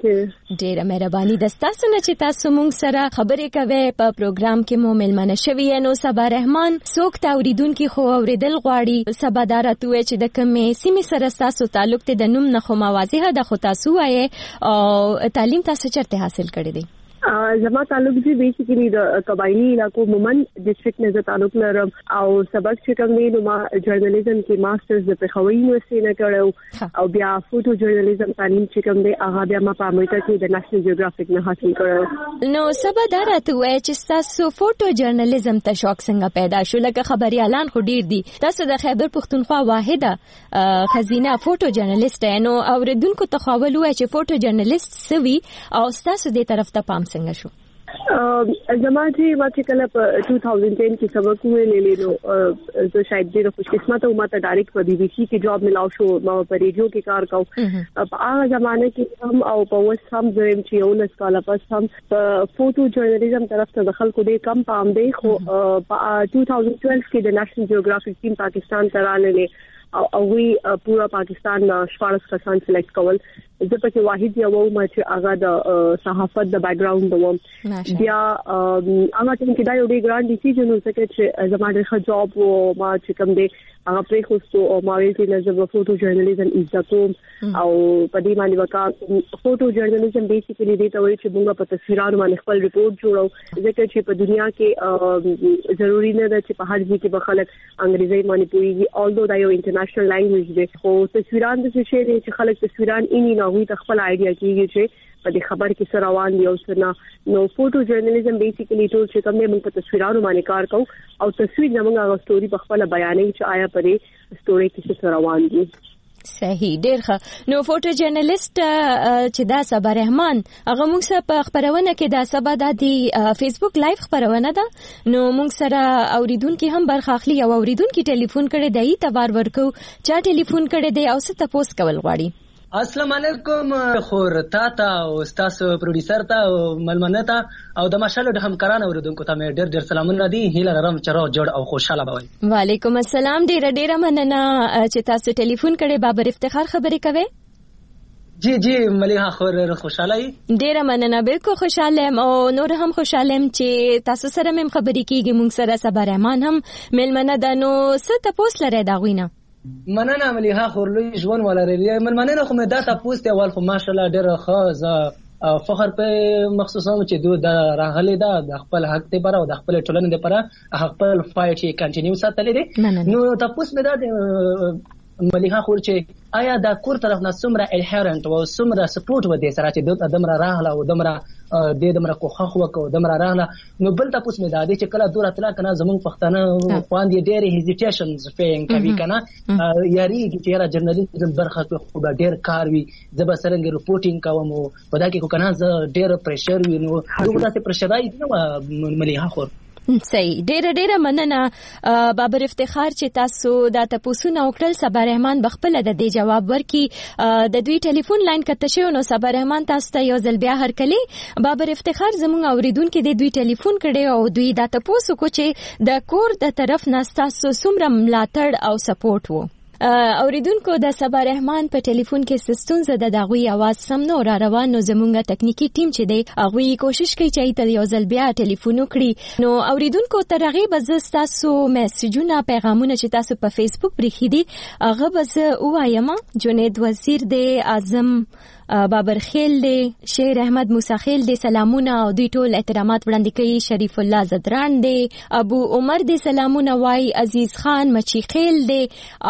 د تاسو نه چې تاسو مونږ سره خبرې کوي په پروګرام کې مو ملمنه شوی نو صبا رحمان څوک اوریدونکو خو اوریدل غواړي صبا دارته وي چې د کومې سیمې سره تاسو تعلق ته د نوم نه خو موازیه د خو تاسو وایي او تعلیم تاسو چرته حاصل کړی دی زما تعلق دی بیسیکلی د قبایلی علاقو مومن ډسټریکټ نه تعلق لرم او سبق چې کوم دی نو ما جرنالیزم کې ماسترز د پېښور یونیورسيټي نه کړو او بیا فوټو جرنالیزم تعلیم چې کوم دی هغه بیا ما په امریکا کې د نېشنل جیوګرافیک نه حاصل کړو نو سبا دراته وای چې تاسو فوټو جرنالیزم ته شوق څنګه پیدا شو لکه خبريالان خو ډیر دي تاسو د خیبر پښتونخوا واحده خزینه فوټو جرنالیست نو اوریدونکو ته خاول وای چې فوټو جرنالیست سوي او تاسو دې طرف ته پام څنګه شو زما چې کله په 2010 کې سبق ویلې نو زه شاید ډېر خوش قسمت او ماته ډایرکټ په بي بي سي کې جاب ملاو شو ما په ریډیو کې کار کوم په هغه زمانه کې هم او په وس هم زم چې یو لس کاله پس هم په فوټو جرنالیزم طرف ته دخل کو دې کم پام دی خو په 2012 کې د نېشنل جیوګرافیک ټیم پاکستان ته راغله او وی پورا پاکستان شپارس کسان سلیکټ کول زه پکې واحد یو ما چې هغه د صحافت د بیک ګراوند وم بیا هغه ټیم کې دا یو ډېر ګران ډیسیژن وکړ چې زموږ د جاب او ما چې کوم دی هغه پرې خوستو او ما ویل چې زه فوټو جرنالیزم عزت کوم او په دې باندې وکړ فوټو جرنالیزم بیسیکلی دې ته وایي چې موږ په تصویرونو باندې خپل ریپورت جوړو ځکه چې په دنیا کې ضروری نه ده چې په هر ځای کې به خلک انګریزي باندې پوهیږي although دا یو انټرنیشنل لینګویج دی خو تصویران د څه شي چې خلک تصویران یې نه وي خپل آیډیا کیږي چې په دې خبر کې سره روان دی او څنګه نو فوټو جرنالیزم بیسیکلی ټول چې کوم موږ په تصویرونو باندې کار کوو او تصویر زموږ هغه ستوري په خپل بیانې چې آیا پرې ستوري کې څه روان دي صحیح ډیر ښه نو فوټو جرنالیست چې دا صبا رحمان هغه موږ سره په خبرونه کې دا سبا د فیسبوک لایو خبرونه ده نو موږ سره اوریدونکو هم برخه اخلي او اوریدونکو ټلیفون کړي دی تبار ورکو چا ټلیفون کړي دی او څه تاسو کول غواړي السلام علیکم خور تا او تاسو پروډوسر ته ملمنه ته او د ماشالو د همکارانو اوریدونکو ته مې ډېر سلامونه دي هیله لرم چې روغ جوړ او خوشاله بوي وعلیکم السلام ډېر مننه چې تاسو ټلیفون کړي بابر افتخار خبرې کوي جی ملیحه خور خوشاله ډېر مننه بالکل خوشاله او نور هم خوشاله چې تاسو سره مې خبرې کیږي موږ سره صبا رحمان هم ملمنه ده نو څه تاسو لري دا غوینه مننه ملیحه خورلوی ژوند ولري مننه خو مې دا تاسو ته اول خو ماشاءالله ډېر ښه فخر په مخصوصا چې دوی د راغلي دا د خپل حق ته پر او د خپل ټولنې لپاره خپل فایټ یې کنټینیو ساتلې دي نو تاسو مې دا ملیحه خور چې آیا دا کور طرف نه څومره الهرنت او څومره سپورټ و دې سره چې دمره راغله او دمره دمره کوخه وکاو دمره راغله نو بل تاسو مې دا دي چې کله دوره تل کنه زمون پښتانه خواندې ډېر هیزیټیشنز فین کوي کنه یاري چې را جرنالیزم برخه خو ډېر کار وي زب سرنګ ریپورټینګ کوم او په دا کې کنه ډېر پریشر وي نو دغه تاسو پریشرای نو ملیحه خور صحیح ډېر مننه بابر افتخار چې تاسو دا تاسو نو وکړل صبا رحمان بخپل د دې جواب ورکي د دوی ټلیفون لاین کته شو نو صبا رحمان تاسو ته یو ځل بیا هرکلی بابر افتخار زموږ اوریدونکو د دوی ټلیفون کړي او دوی دا تاسو کو چې د کور د طرف نه تاسو څومره ملاتړ او سپورټ وو اوریدونکو د صبا رحمان په ټلیفون کې سستون زده د غوي आवाज سم نو را روان نو زمونږه ټکنیکی ټیم چې دی هغه کوشش کوي چې ته یو ځل بیا ټلیفون وکړي. نو اوریدونکو تر هغه بز تاسو میسجونه پیغامونه چې تاسو په فیسبوک بریخي دي هغه بز وایم جنید وزیر دی اعظم بابر خیل دی شیر احمد موسی خیل دی سلامونه او دوی ټول احترامات وړاندې کوي. شریف الله زدران دی ابو عمر دی سلامونه وای. عزیز خان مچی خیل دی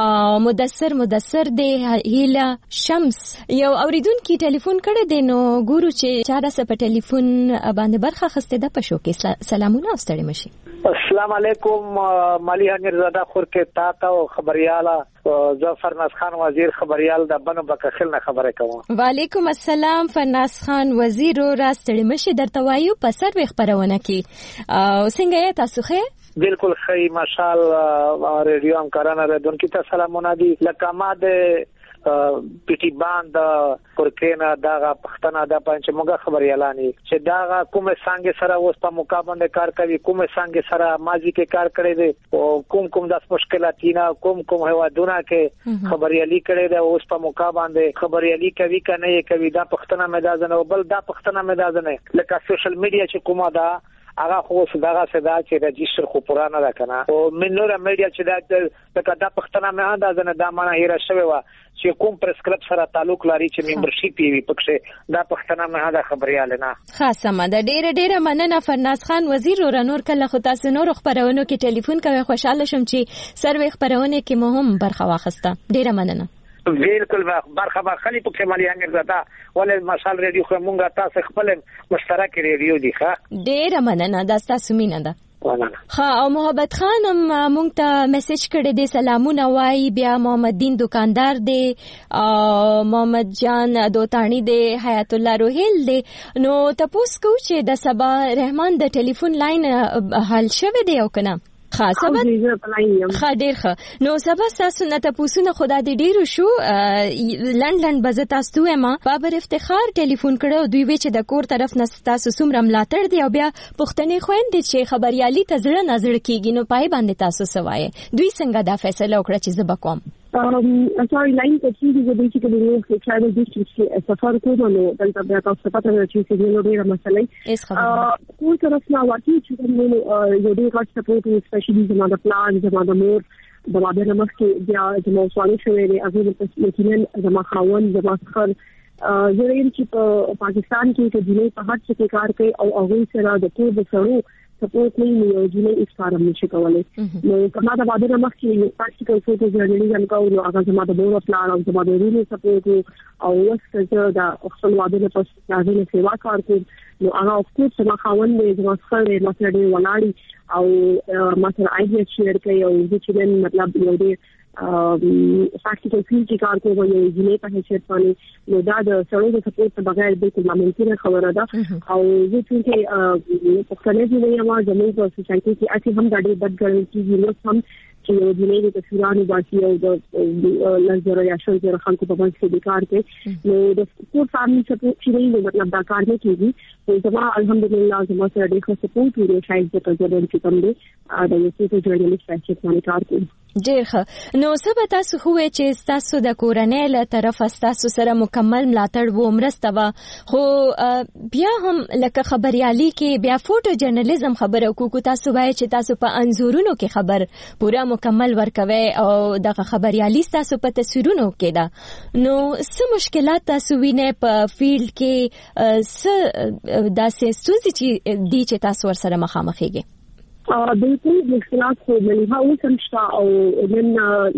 مدثر دی هیلا شمس یو اوریدونکو ټلیفون کړی دی نو ګورو چې چا سره په ټلیفون باندې برخه خسته ده په شو کې. سلامونه واستړی مشي. السلام علیکم مالی امیرزاده خور کې تا ته خبرياله ظفر ناز خان وزیر خبريال د بنو بکخل نه خبره کوم. وعلیکم السلام فرناز خان وزیر راستړی مشي درته وایو په سروي خبرونه کې او څنګه تاسو ښه؟ بالکل ښه ماشاءالله ریډیو همکارانه ردونکو ته سلامونه دي لکه ما د پیټي باند کورکینا داغه پښتنه د پنځه موږ خبريالانی چې داغه کومه څنګه سره اوس په مقابله کار کوي کومه څنګه سره ماضی کې کار کړی دی او کوم د مشکلات نه کوم هوادونه کې خبريالي کړی دی اوس په مقابله خبريالي کوي کنه کوي دا پښتنه مدازنه بل دا پښتنه مدازنه لکه سوشل میډیا چې کومه دا هغه خو صداغه صدا چې رجستر خو پرانه ده کنه او منور میډیا چې دا پښتنه مه اندازنه دا معنی هیر شوی و چې کوم پرسکرپ سره تعلق لري چې ممبرشپ وي پکې دا پښتنه مه دا خبرياله نه خاصه مده ډیره مننه فرناز خان وزیر او نور کله خو تاسو نور خبرونو کې ټلیفون کوي خوشاله شم چې سروي خبرونه کې مهم برخه واخسته ډیره مننه. بالکل برخه خلی په کمالي انګرزاده ولې مشال ریډیو خو مونږه تاسو خپل مشترک ریډیو دی ښه ډیره مننه دا تاسو مینه ده. او محبت خان مونږ ته میسج کړی دی سلامونه وای. بیا محمد دین دکاندار دی او محمد جان دوتانی دی حیات الله روهیل دی. نو تاسو کو چې د صبا رحمان د ټلیفون لاین حل شوه دی او کنه خاصه ډیر ښه نو سبا تاسو نه تاسو خدا دې ډیرو شو لندن بزه تاسو ما بابر افتخار ټلیفون کړو دوی وی چې د کور طرف نه تاسو سومره ملاتړ دی او بیا پښتنې خويندې چې خبريالي تزړه نظر کیږي نو پای باندې تاسو سوای دوی څنګه دا فیصله وکړه چې زه بکوم. sorry line ته چې د دې چې د ټرایبل ډیسټریکټ سفر کوم نو دلته بیا تاسو پته نه چې څه نو ډیره مسله کوم طرف نه واقعي چې نو یو ډیر غټ سپورټ سپیشلی زما د پلان زما د مور د بابا نمخ کې بیا زما سوالي شوې دي اغه په مکینن زما خاون زما خر زه ویم چې په پاکستان کې د دنیا په هر څه کې کار کوي او هغه سره د ټول بسرو سپورټ نه یو جنې اسکارم نشي کولای نو کما د بابا نمخ کې پریکټیکل فوټو جرنالیزم کوو نو هغه زما د مور پلان او زما د ورونو سپورټ او وسته د خپل واده په تاسو سیوا کار کوي نو هغه خپل سما خاون دې زما سره مسله ولاړی او مثلا ایډیا شیر کوي او د چې مطلب یو دې پریکټیکل فیلډ کې کار کوي یو جنې په حیثیت باندې نو دا د سړو د سپورټ په بغیر بالکل ناممکنه خبره ده او زه چې په کله چې وایم زموږ په سوسایټي کې اته هم دا ډېر بد ګڼل کېږي نو هم چې یو جنې د تصویرانو باسي او د لږه یا شل زره خلکو په باندې کې کار کوي نو د سپورټ فامily سپورټ چې مطلب دا کار نه کېږي نو زما الحمدلله زما سره ډېر سپورټ ویډیو شاید د تجربه چې کوم دی دا یو څه جوړېږي چې باندې کار کوي ډېر ښه نو څه به تاسو خو چې تاسو د کورنۍ له طرفه تاسو سره مکمل ملاتړ و مرسته و خو بیا هم لکه خبريالي کې بیا فوټو جرنالیزم خبره کوو تاسو وایي چې تاسو په انزورونو کې خبر پورا مکمل ورکوي او د خبريالي تاسو په تصویرونو کې دا نو څه مشکلات تاسو وینئ په فیلډ کې څه داسې ستونزې چې دي چې تاسو ورسره مخامخ کیږئ بالکل مشکلات خو ملي هاو سمشتا او نن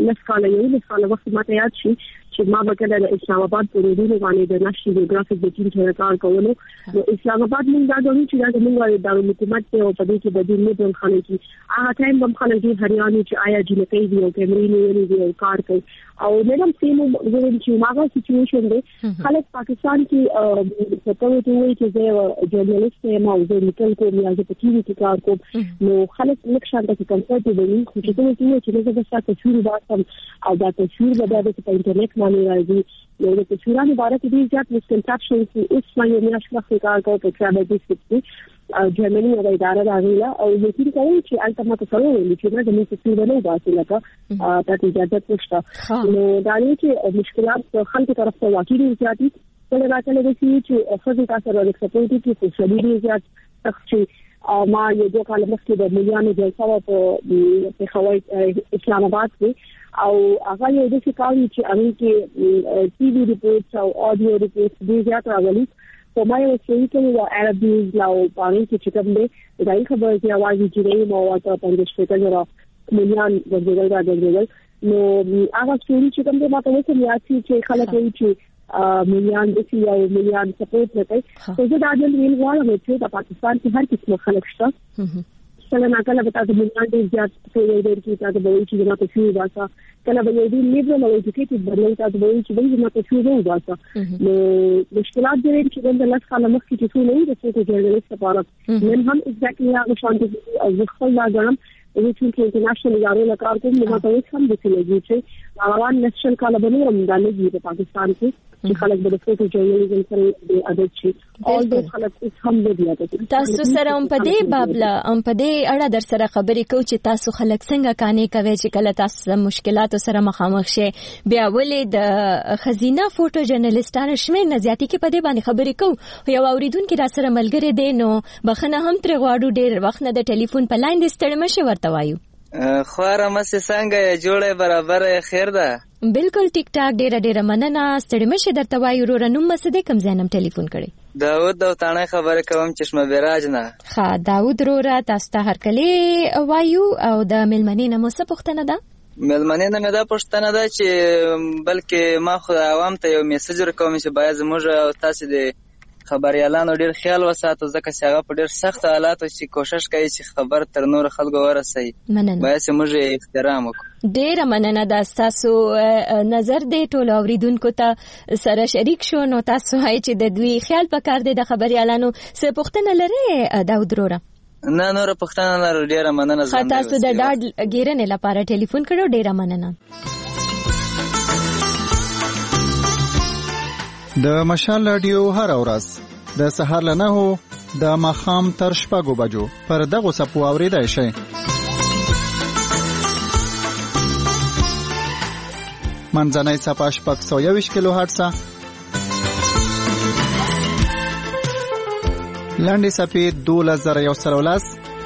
لسکاله وخت ماته یاد شي چې ما وکړه د اسلام آباد په ورودو باندې د نشي جیوګرافیک د ټیم سره کار کولو نو اسلام آباد موږ دا غواړو چې دا موږ د حکومت ته او په دې کې د دې نه د خلک کې هغه ټایم هم خلک دي هریانو چې آیا جنکې دی او کیمرې نه دی کار کوي او نن سیم وګورئ چې ماغه سچويشن دی خلک پاکستان کې په توګه دوی چې زه جرنالیست یم او زه لیکل کوم یا زه په ټي وي کې کار کوم نو خلک لکه شانته کې کمفورټبل وي خو چې زه د تصویر باسم او دا تصویر به د انټرنیټ باندې راځي نو د تصویرانو باره کې ډېر زیات مسکنسپشنز اوس ما یو میاشت مخکې کار کوم په ټرابل ډیسټریکټ کې جرمني یو اداره راغله او یقین کوي چې البته تاسو ویلي چې نه د موږ څه نه واسي لکه تاسو اجازه پوښتنه نو دا نه چې مشکلات خلکو طرف ته واقعي زیاتې کله راځي چې افغان تاسو راځي سپورټ کې څه شدید زیات تخچي ما یو دوه کال مخکې د مليانو جلسه په خوای اسلام آباد کې او هغه یو د څه کاری چې هغه کې ټي وي ریپورټ او اډیو ریپورټ ډیر زیات راغلي په ما یو څه کې د عربیز لاو باندې چې کوم دی دا خبره چې اواز یې جوړې مو واته پنځه شپږ نه مليان ورغلل نو هغه څوري چې کوم دی ما ته وڅ چې خلک وایي چې مليان د سی او مليان سپورټ لکه څه دا د ویل غواړم چې د پاکستان کې هر قسم خلک شته کله ناکله به تاسو مليان ډیر زیات څه ویل چې تاسو به وایي چې ما ته شي واسه کله به یو دې لیبرال او ایجوکیټډ بدلون تاسو به وایي چې ما ته شي واسه نو مشکلات دې چې د لاس خاله مخکې چې څه نه وي د څه جرنالست لپاره نن هم ایگزیکټلی هغه شانتي او خپل لا ګرم چې انټرنیشنل ادارو لپاره کوم نو تاسو هم د څه لګي چې روان نشل کاله باندې هم د لګي په پاکستان کې چې خلک به د فوټو جرنالیزم سره د عادت شي اول د خلک هم د عادت تاسو سره هم په دې بابله هم په دې اړه در سره خبرې کوو چې تاسو خلک څنګه کانې کوي چې کله تاسو مشکلاتو سره مخامخ شي بیا ولې د خزینه فوټو جرنالیستانو شمیر نه زیاتې کې په دې باندې خبرې کوو یو اوریدونکو را سره ملګری دی نو بخنه هم تر غواړو ډېر وخت نه د ټلیفون په لاین د ستړي مشه ورته وایو خواره مې څنګه جوړه برابر خیر ده بالکل ټیک ټاک ډېر مننه ستړي مشه درته وایو ورو نوم مسده کم زینم ټلیفون کړي داود دوتانه خبره کوم چشمه بیراج نه ها داود رورا تاسو ته هر کله وایو او د ملمنې نه مو څه پوښتنه ده ملمنې نه مې دا پوښتنه ده چې بلکې ما خو عوام ته یو میسج ورکوم چې باید زموږ او تاسو د خبريالانو ډیر خیال وساتو ځکه چې هغه په ډیر سخت حالاتو چې کوشش کوي چې خبر تر نور خلکو ورسوي باید چې موږ احترام وکړو ډیر مننه د تاسو نظر دې ټول اوریدونکو ته سره شریک شو نو تاسو هاي چې د دوی خیال پکار دي د خبريالانو څه پوښتنه لري داود وروره نه نور پوښتنه نه ډیر مننه زه تاسو د ډاډ ګیرنې لپاره ټلیفون کړو ډیر مننه د مشال رادیو هر ورځ د سهار له 9 د ماښام تر 6 بجو پر دغه سپو اوریدای شي منځنۍ صفحه 621 کیلو هرتز لاندې صفحه 2113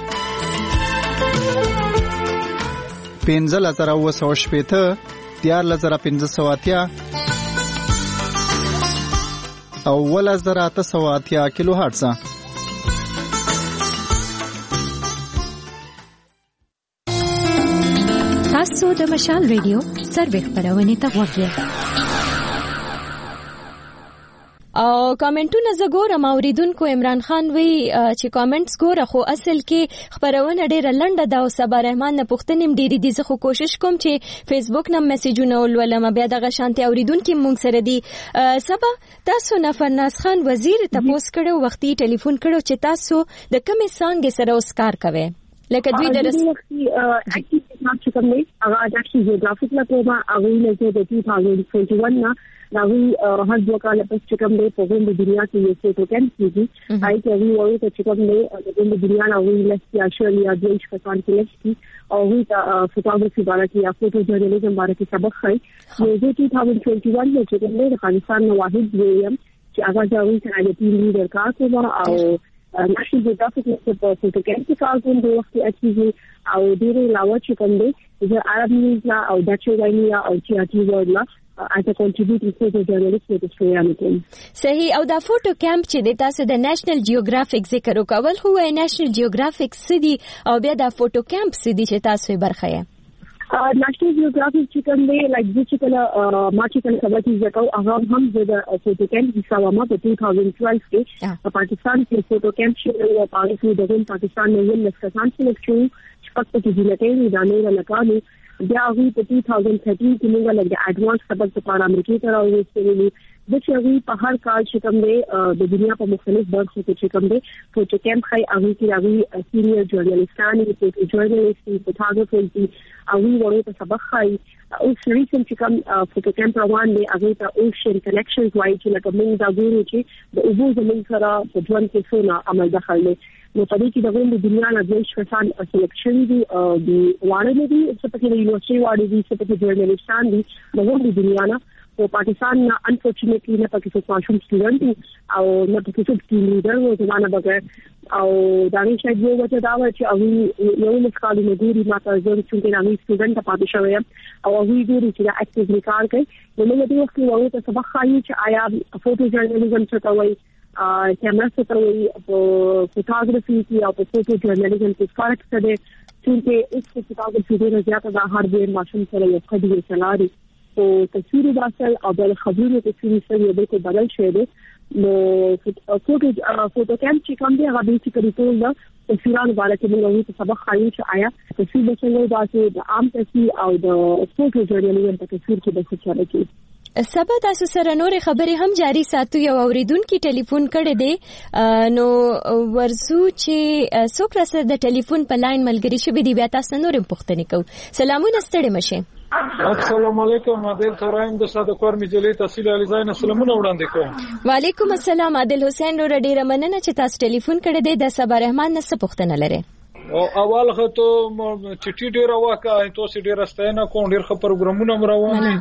15980 14580 او 1880 کیلو هرتز تاسو د مشال ریډیو سروې خبرونه ته وګورئ او کامنټونه زګورم اوریدونکو عمران خان وی چې کامنټس ګوره خو اصل کې خبرونه ډیره لنډه ده او صبر رحمان نه پوښتنې ډیری دي زه خو کوشش کوم چې فیسبوک نه میسجونه ولولم بیا دغه شانتي اوریدونکو مونږ سره دي سبا تاسو نه فرناز خان وزیر تاسو کړو وختي ټلیفون کړو چې تاسو د کومې څنګه سره اوسکار کوي لکه دوی درس اکټیو چې کوم دی هغه اکټیو جیوګرافیک لا کومه هغه نه چې د 2021 نه راوي هر دوه کال پس چې کوم دی په د دنیا کې یو څه ټوکن کیږي هاي چې وی وایي چې کوم دی د دنیا نه وی لسیا شولیا دیش کسان کې لشتي او وی ته فوټوګرافي باندې یا فوټو جرنالیزم باندې سبق خای نو د 2021 نه چې کوم دی د افغانستان نو واحد ویم چې هغه دا وی چې د ټیم لیډر کار کوي او ناشنل جیوګرافیک په فوټو کې کار کوي د وخت اچي او ډیره علاوه چې کوم دی د عرب نیوز لا او ډچ وایي او چې اټي ورډ لا as a contributing photo journalist with Australia. صحیح او دا فوټو کیمپ چې د تاسو د نېشنل جیوګرافیک ذکر وکول هو نېشنل جیوګرافیک سدي او بیا دا فوټو کیمپ سدي چې تاسو برخه یې نېشنل جیوګرافیک چې کوم دی لایک چې کله ما چې کله خبرې زکو هغه هم د فوټو کیمپ حصہ ما په 2012 کې پاکستان کې فوټو کیمپ شروع او پاکستان نه یو لسکان سلیکشن چې پکې د جنټي دانې لکانو بیا وی په 2013 کې موږ لږ اډوانس سبق په امریکا ته راوځي د چې په هر کال چې کوم دی د دنیا په مختلف برخو کې چې کوم دی فوټو کیمپ خای هغه کې راوي سینیئر جرنالیستان فوټو جرنالیست فوټوګرافر او وی ورته په سبق خای او ریسنټ چې کوم فوټو کیمپ روان دی هغه ته اوشن کنیکشنز وایي چې لکه موږ دا ګورو چې د اوبو زمين سره په ژوند کې څونه عمل دخل دی نو په دې کې د غونډې دنیا نه دوه کسان سلیکشن دي د واړه دي څه په کې د یونیورسيټي واړه دي څه په کې جرنالستان دي د غونډې دنیا نه او پاکستان نه انفورچونټلی نه پکې څوک ماشوم سټوډنټ او نه پکې څوک ټیم لیډر و زمانه بغیر او دا نه شي یو وجه دا و چې او یو مسکالي مګوري ماته ځل چې نه سټوډنټ پاتې شوی او هغه ګوري چې اکټیولی کار کوي نو موږ د وخت یو ته سبق خایي چې آیا فوټو جرنالیزم څه کوي کیمرا څه کوي په فوټوګرافي کې او په فوټو جرنالیزم کې فرق څه دی چې اس فوټوګرافي ډېر زیات د هر ډیر ماشوم سره یو قدرت چلاري او تصویر باسل او د خبرونو تصویر سره یو بل بدل شوی دی نو فوټو کام چې کوم دی هغه بیسیکلی ټول د تصویرونو باندې چې موږ ته سبق خایو چې آیا تصویر به څنګه باسي د عام تصویر او د فوټو جرنالیزم په تصویر کې به څه چاره کوي سبا تاسو سره نور خبرې هم جاری ساتو یو اوریدونکو ټلیفون کړی دی نو ورزو چې څوک را سره د ټلیفون په لاین ملګری شوی دی بیا تاسو نور پوښتنه کوو سلامونه ستړي مشه السلام علیکم عادل ترایم د صادق کور مجلې تحصیل علی زین سلامونه وړاندې کوم وعلیکم السلام عادل حسین ور ډیره مننه چې تاسو ټلیفون کړی دی د صبر رحمان نه پوښتنه لري او اول خطو چټي ډیره واکه تاسو ډیره ستاینه کوم ډیر خبر پروګرامونه روان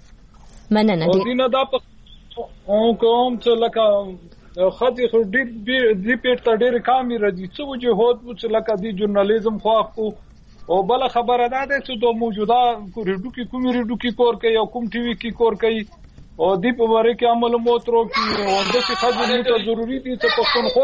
مننه او دینه دا په کوم چې لکه خاطی خو ډیر پیټ ډیر کامي راځي څه وجهود چې لکه دی ژورنالیزم خو او بل خبره ده چې د موجوده ریډو کې کوم ریډو کې کور کوي او کوم ټي وي کې کور کوي او د په واره کې عمل موترو کې او د څه خاطر ته ضروری دي چې پښتونخوا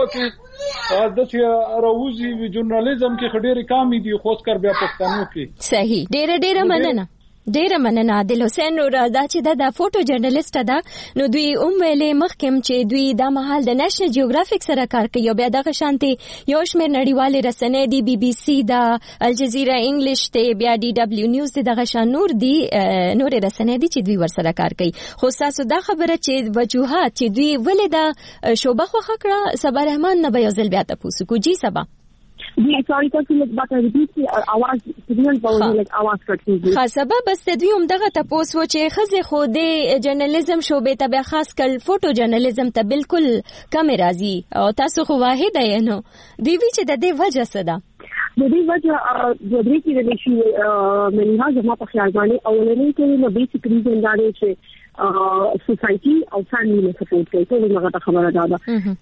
کې د څه راوځي ژورنالیزم کې خډيري کامي دي خو څکر بیا پښتنو کې صحیح ډیره مننه ډیره مننه عادل حسین نور دا چې دا فوټو جرنالیست ده نو دوی ویلې مخکم چې دوی د محل د نېشنل جیوګرافیک سره کار کوي او بیا دغه شانتي یو شمېر نړیوالې رسنۍ دي بي بي سي دا الجزیره انګلیش ته بیا ډي دبليو نیوز دغه شان نور دي نور رسنۍ دي چې دوی ور سره کار کوي خو تاسو دا خبره چې وجوهات چې دوی ولې دا شوبه خو خکړه صبر رحمان نه به یو ځل بیا تاسو کو جی سبا जी सॉरी तो कि बात रिपीट की आवाज सिग्नल पाउने लाइक आवाज कटकी خاص سبب است دوی هم دغه تاسو چې خزه خو د جرنالیزم شوبې ته به خاص کل فوټو جرنالیزم ته بالکل کم راځي او تاسو خو واحد یې نو دی وی چې د دې وجه څه ده د دې وجه د دې کې د شي منها زما په خیال باندې اولنې کې نو بیسیک ریزن دا دی چې سوسایټي او فامily له سپورټ کوي ټول هغه خبره ده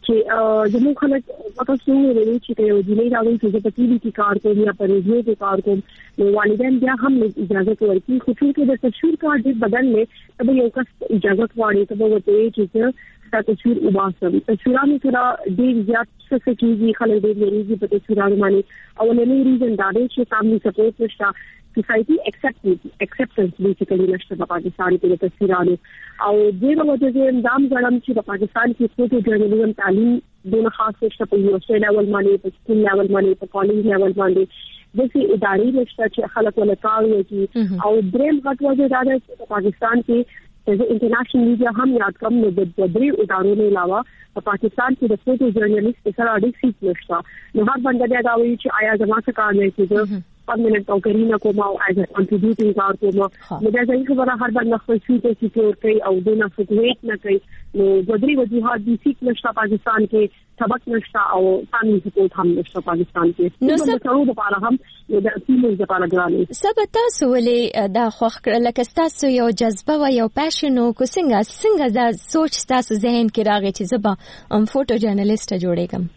چې زموږ خلک تاسو ویلي چې یو ځینې راوي چې په ټي وي کې کار کوي یا په ریډیو کې کار کوي نو والدین بیا هم اجازه ورکړي خو چې د تصویر کار دې بدل نه ته یو کس اجازه غواړي ته وته چې دا تصویر وباسم تصویرانو سره ډېر زیات څه کیږي خلک ډېر لري په تصویرانو باندې او نه ریزن دا دی چې فامily سپورټ نشته society acceptance basically نشته په پاکستان کې د تصویرانو او دغه وجه اندام غړم چې په پاکستان کې فوټو جرنالیزم تعلیم دونه خاص نشته په یونیورسيټي لیول باندې په سکول لیول باندې په کالج لیول باندې د سې ادارې نشته چې خلک ولا کار وکړي او دریم غټ وجه دا ده چې په پاکستان کې د انټرنیشنل میډیا هم یاد کوم نو د درې ادارو نه علاوه په پاکستان کې د فوټو جرنالیست سره اړیکې سیټ نشته نو هر باندې دا وایي چې آیا زما څه کار نه کیږي پرمننت او کرینا کوم او از کنټریبیوټینګ کار کوم نو دا ځکه خبره هر باندې خپل سیټ سکیور کوي او دونه فوټویټ نه کوي نو د درې وجوهات د سیټ نشته پاکستان کې سبق نشته او فامily سپورټ هم نشته پاکستان کې نو څه لپاره هم د ټیمز لپاره ګرانه سبا تاسو ولې دا خوښ کړل لکه تاسو یو جذبه و یو پاشن او کو څنګه دا سوچ تاسو ذهن کې راغی چې زبا فوټو جرنالیست جوړېږم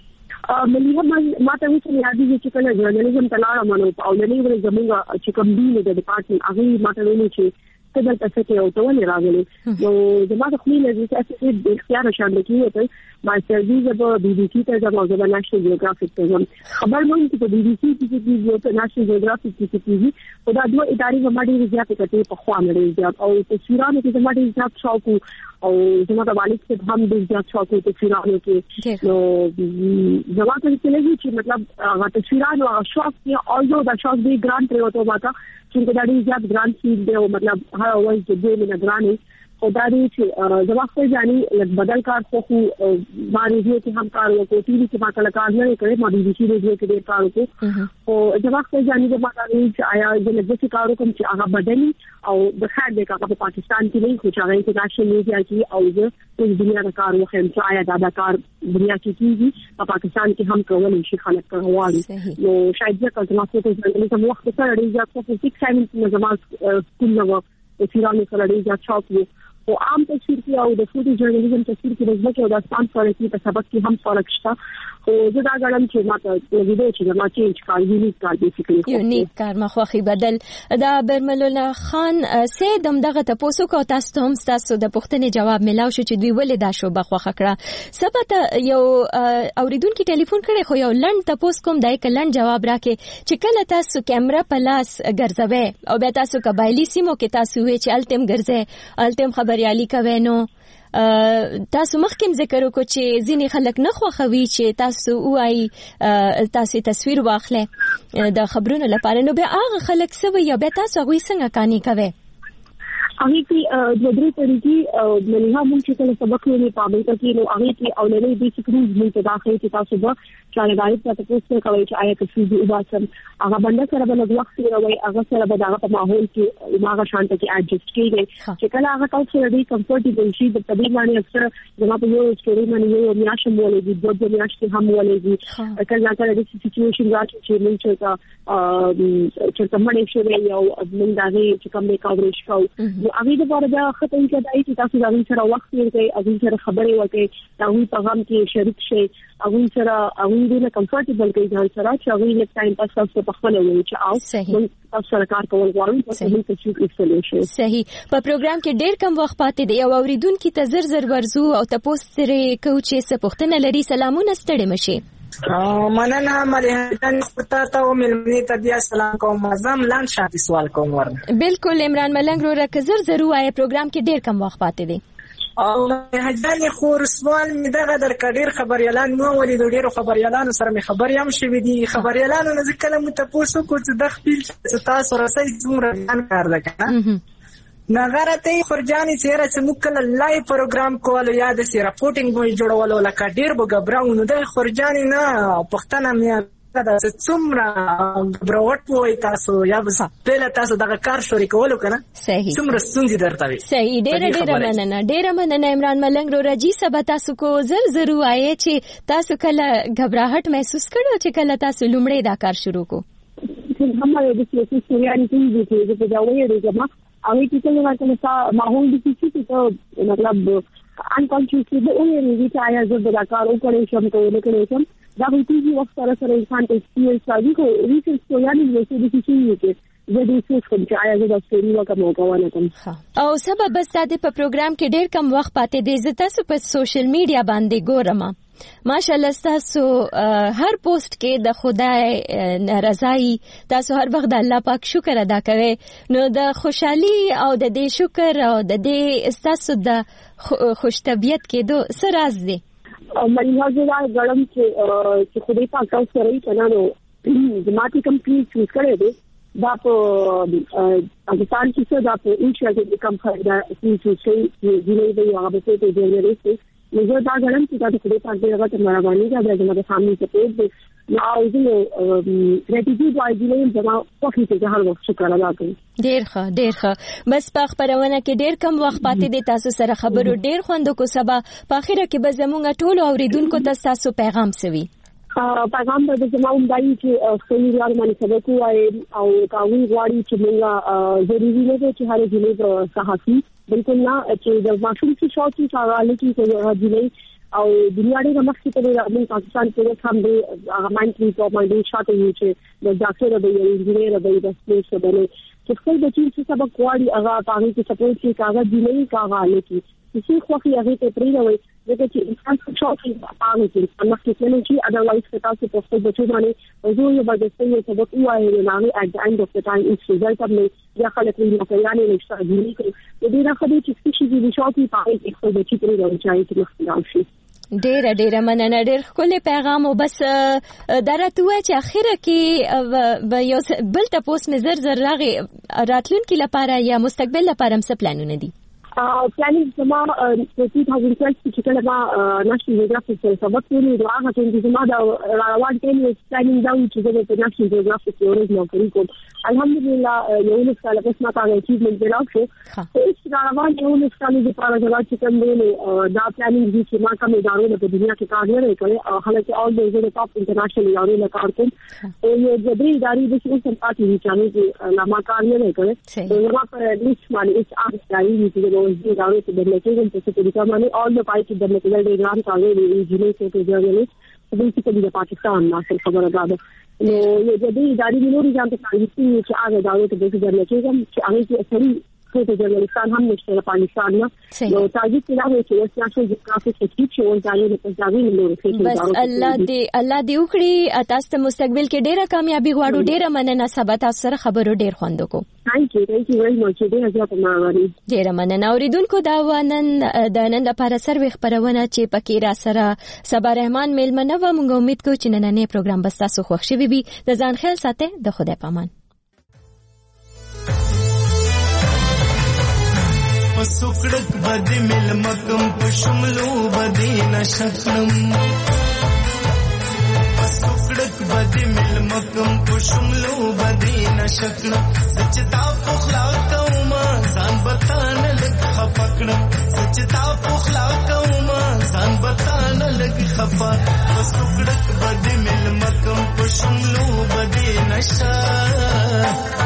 ملي ما ته وڅ یادې چې کله جرنالیزم تلاړه مانو او لنی ور زموږ چې کوم دی د ډپارټمنټ هغه ما ته ویلي چې څه دلته څه کې او ته ولې راغلی نو زما د خپل لږه چې د اختیار شامل کیږي ما سرویس په بي بي سي ته زما د نېشنل جیوګرافیک ته خبر مونږ چې په بي بي سي کې د نېشنل جیوګرافیک کې کیږي او دا دوه ادارې په باندې زیات کټې په خوا نه زیات او تصویرانو کې زما ډېر زیات شوق او زما د والد څخه هم ډېر زیات شوق او تصویرانو کې نو زما ته لګي چې مطلب هغه تصویرانو شوق کې اولو دا شوق دی ګرانټ پروتو ماته چې دا ډېر زیات ګرانټ شي دی او مطلب هر وایي چې دې نه ګرانې خدا دې چې زما خپل ځاني بدل کار خو ما ریډیو کې هم کار وکړو ټي وي کې ما کله کار نه کړی ما BBC ریډیو کې ډېر کار وکړو او زما خپل ځاني د ما چې آیا زه لږ کار وکم چې هغه بدلی او د خیر د کار په پاکستان کې نه خو چې هغه انټرنیشنل میډیا کې او زه په دنیا د کار وخم چې آیا دا کار دنیا کې کیږي په پاکستان کې هم کولای شي خلک کوي نو شاید ځکه چې ما څه ته د وخت سره ډېر ځکه چې 6 7 زما سکول نو د فیرانو سره ډېر ځکه چاپ او عام تصویر کې او د فوټو ژورنالیزم تصویر کې د ځمکې او د اسمان فرق کې په سبق کې هم فرق شته او زه دا غواړم چې ماته د ویډیو چې ما چینج کار یونیک کار بیسیکلی یونیک کار مخوخي بدل دا برمل الله خان سیدم دغه تاسو کو تاسو هم تاسو د پوښتنې جواب ملاو شو چې دوی ولې دا شو بخوخه کړه سبته یو اوریدونکو ټلیفون کړي خو یو لند تاسو کوم دای کلند جواب راکې چې کله تاسو کیمرا پلاس ګرځوي او به تاسو قبایلی سیمو کې تاسو وی چې التم ګرځي التم خبريالي کوي نو تاسو مخکې ذکر وکړو چې ځینې خلک نه خوښوي چې تاسو وایي تاسو تصویر واخلې د خبرونو لپاره نو به هغه خلک سوي یا به تاسو هغه څنګه کانی کوي هغه کې د درې طریقې منها مونږ چې کله سبق ویلې پابل کې نو هغه کې اولنې بیسیک رولز مونږ ته داخلي چې تاسو به چارهداري ته تاسو کوي چې آیا تاسو دې وباسم هغه باندې سره به لږ وخت لري هغه سره به دغه په ماحول کې هغه شانت کې اډجسټ کیږي چې کله هغه تاسو لري کمفورټیبل شي د طبيعي باندې اکثر زما په یو سټوري باندې یو میاشم ولې د دوه میاشتې هم ولې کله کله د سچويشن راځي چې مونږ چې مړې شوی یو موږ دغه چې کوم کاورج کوو هغه د لپاره دا خطر کېدای چې تاسو دا سره وخت ورکړئ هغه سره خبرې وکړئ دا وی په غم کې شریک شي هغه سره هغه دې کمفورټیبل کې ځان سره چې هغه یې ټایم تاسو په خپل وایي چې او تاسو سره کار کول غواړم تاسو هم څه ایکسلېشن صحیح په پروګرام کې ډېر کم وخت پاتې دی او اوریدونکو ته زر ورزو او تاسو سره کوچې څه پوښتنه لري سلامونه ستړي مشي مننه مليحان خطا ته او ملمني ته بیا سلام کوم زم لاند شاته سوال کوم ورنه بالکل عمران ملنګ رو راکزر ضرور آی پروګرام کې ډېر کم وخت پاتې دی او هجان خور سوال می دغه در کډیر خبريالان مو ولې ډېر خبريالان سره می خبري هم شوې دي خبريالان نه ځکه مو تاسو کو چې د خپل تاسو رسې څومره ځان کار لکنه نغارته خرجاني چیرې چې موږ کله لایو پروګرام کولو یا د سی راپورټینګ مو جوړولو لکه ډیر بغبراونو د خرجاني نه پښتنه مې دا څومره بروټ وای تاسو یا بس په تاسو دغه کار شوري کولو کنه صحیح څومره ستونزې درته وي صحیح ډیر مننه عمران ملنګ رو راجی سبا تاسو کو زر آئے چې تاسو کله غبراهټ محسوس کړو چې کله تاسو لومړی دا کار شروع کو همغه د سیاسي سریان کې چې په جوړې راځم هغه چې څنګه راځي ماحول د کیسې ته مطلب انکانشسلی به اوري چې آیا زه دا کار وکړم چې کوم نه کوم دا به تیږي وخت سره انسان ته ایکسپیرینس راځي خو ریسرچ ته یعنی د کیسې کې زه د څه کوم چې آیا زه دا سټوري وکم او کوم کوم او سبب بس د پروګرام کې ډېر کم وخت پاتې دی زه تاسو په سوشل میډیا باندې ګورم ماشاءالله تاسو هر پوسټ کې د خدای رضای تاسو هر وخت د الله پاک شکر ادا کوئ نو د خوشحالي او د دې شکر او د دې تاسو د خوش طبیعت کې دو سر راز دی مې هغه غړم چې خدای پاک تاسو سره یې کنه نو جماعتي کمپلیټ چوز کړی دی دا په پاکستان کې څه دا په انشاءالله د کم خبره چې چې دی دی هغه به څه دی ورته مجھے دا غلم چې دا خدای پاک دې هغه ته مهرباني کوي چې موږ فامily سپورټ دې نو او زه ګریټیټیوډ وايي چې زما په کې ته هر وخت شکر ادا کوم ډېر ښه بس په خبرونه کې ډېر کم وخت پاتې دی تاسو سره خبرو ډېر خوند کو سبا په اخر کې به زموږ ټول اوریدونکو ته تاسو پیغام سوي پیغام به زما هم دایي چې خپل یار باندې سبق وایي او کاوی غواړي چې موږ ضروري نه ده چې هر ځای صحافي بالکل نه چې د ماشوم څخه شاوتي حواله کې راځي او دنیا ډېر مخکې ته راځي پاکستان کې هم د هغه مانټري په باندې شاته وي چې د ډاکټر د انجینیر د سپیس باندې چې خپل بچی څه سبق غواړي هغه باندې چې سپورټ کې کاغذ دی نه کاغذ کې چې خو هغه ته پریږوي چې انسان څه شاوتي باندې چې مخکې نه چې اذروایز که تاسو په خپل بچو باندې وځو یو باندې یو سبق وایي نه نه at the end of the time it's result of یا خلک یې یعنی نشته دی د دې راخدي چې څه شي شاوتي په خپل بچی پریږوي چې مخکې شي ډېر مننه ډېر ښکلی پیغام او بس درته وای چې اخره کې یو بل تاسو مې زر راغی راتلونکي لپاره یا مستقبل لپاره څه پلانونه دي پلانینګ زما 2012 کې کله ما نېشنل جیوګرافیک سره سبق ویلو دا هغه چې زما دا راوړ ټیم پلانینګ دا چې د نېشنل جیوګرافیک یو نو کوي کوم الحمدلله یو څه کله قسمه تا اچیومنت ملاو شو چې دا روان یو څه کله د پاره دا چې کوم دی دا پلانینګ چې ما کوم ادارو په دنیا کې کار نه کوي او حالکه اول د ټاپ انټرنیشنل ادارو نه کار کوم او یو د دې ادارې د څه څه پاتې دي چې ما کار نه کوي دا په لیست باندې اس ار ځای چې د ادارو په دنیا کې د څه طریقه باندې اول د پای کې د مکتب د ایران کاري انجینیر څه ته ځانګړي د څه د پاکستان ناشل خبره ده نو د دې ادارې نوري ځان ته کاږي چې هغه ادارو ته د ځل کې چې هغه کې اصلي څه د افغانستان هم نشته پاکستان نه نو تاجي چې راځي چې ناشل جغرافي کې چې ول ځای د پنځاوي نور بس الله دې وکړي تاسو ته مستقبل کې ډیره کامیابی غواړو ډیره مننه سبا تاسو سره خبرو ډیر خوند کو Thank you very much. ډیره مننه اوریدونکو دا ونن د نن لپاره سروي خبرونه چې پکې را سره صبا رحمان میلمنه و موږ امید کوو چې نننې پروګرام بس تاسو خوښ شي وي د ځان خیال ساتئ د خدای پامان پسوکړک بدی ملمکم پشملو بدی نشکم پسوکړک بدی ملمکم پشملو بدی نشکم سچتا پخلا کوما ځان بتان لګ خپکړم سچتا پخلا کوما ځان بتان لګ خپا پسوکړک بدی ملمکم پشملو بدی نشکم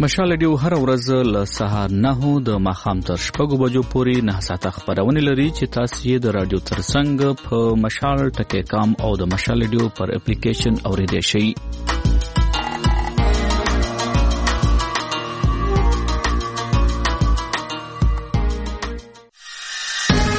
مشال رادیو هر ورځ له سهار 9 د ماښام تر 6 بجو پورې 9 ساعته خبرونه لري چې تاسو یې د رادیو ترڅنګ په مشال ټکی کام او د مشال رادیو پر اپلیکیشن اوریدئ شئ.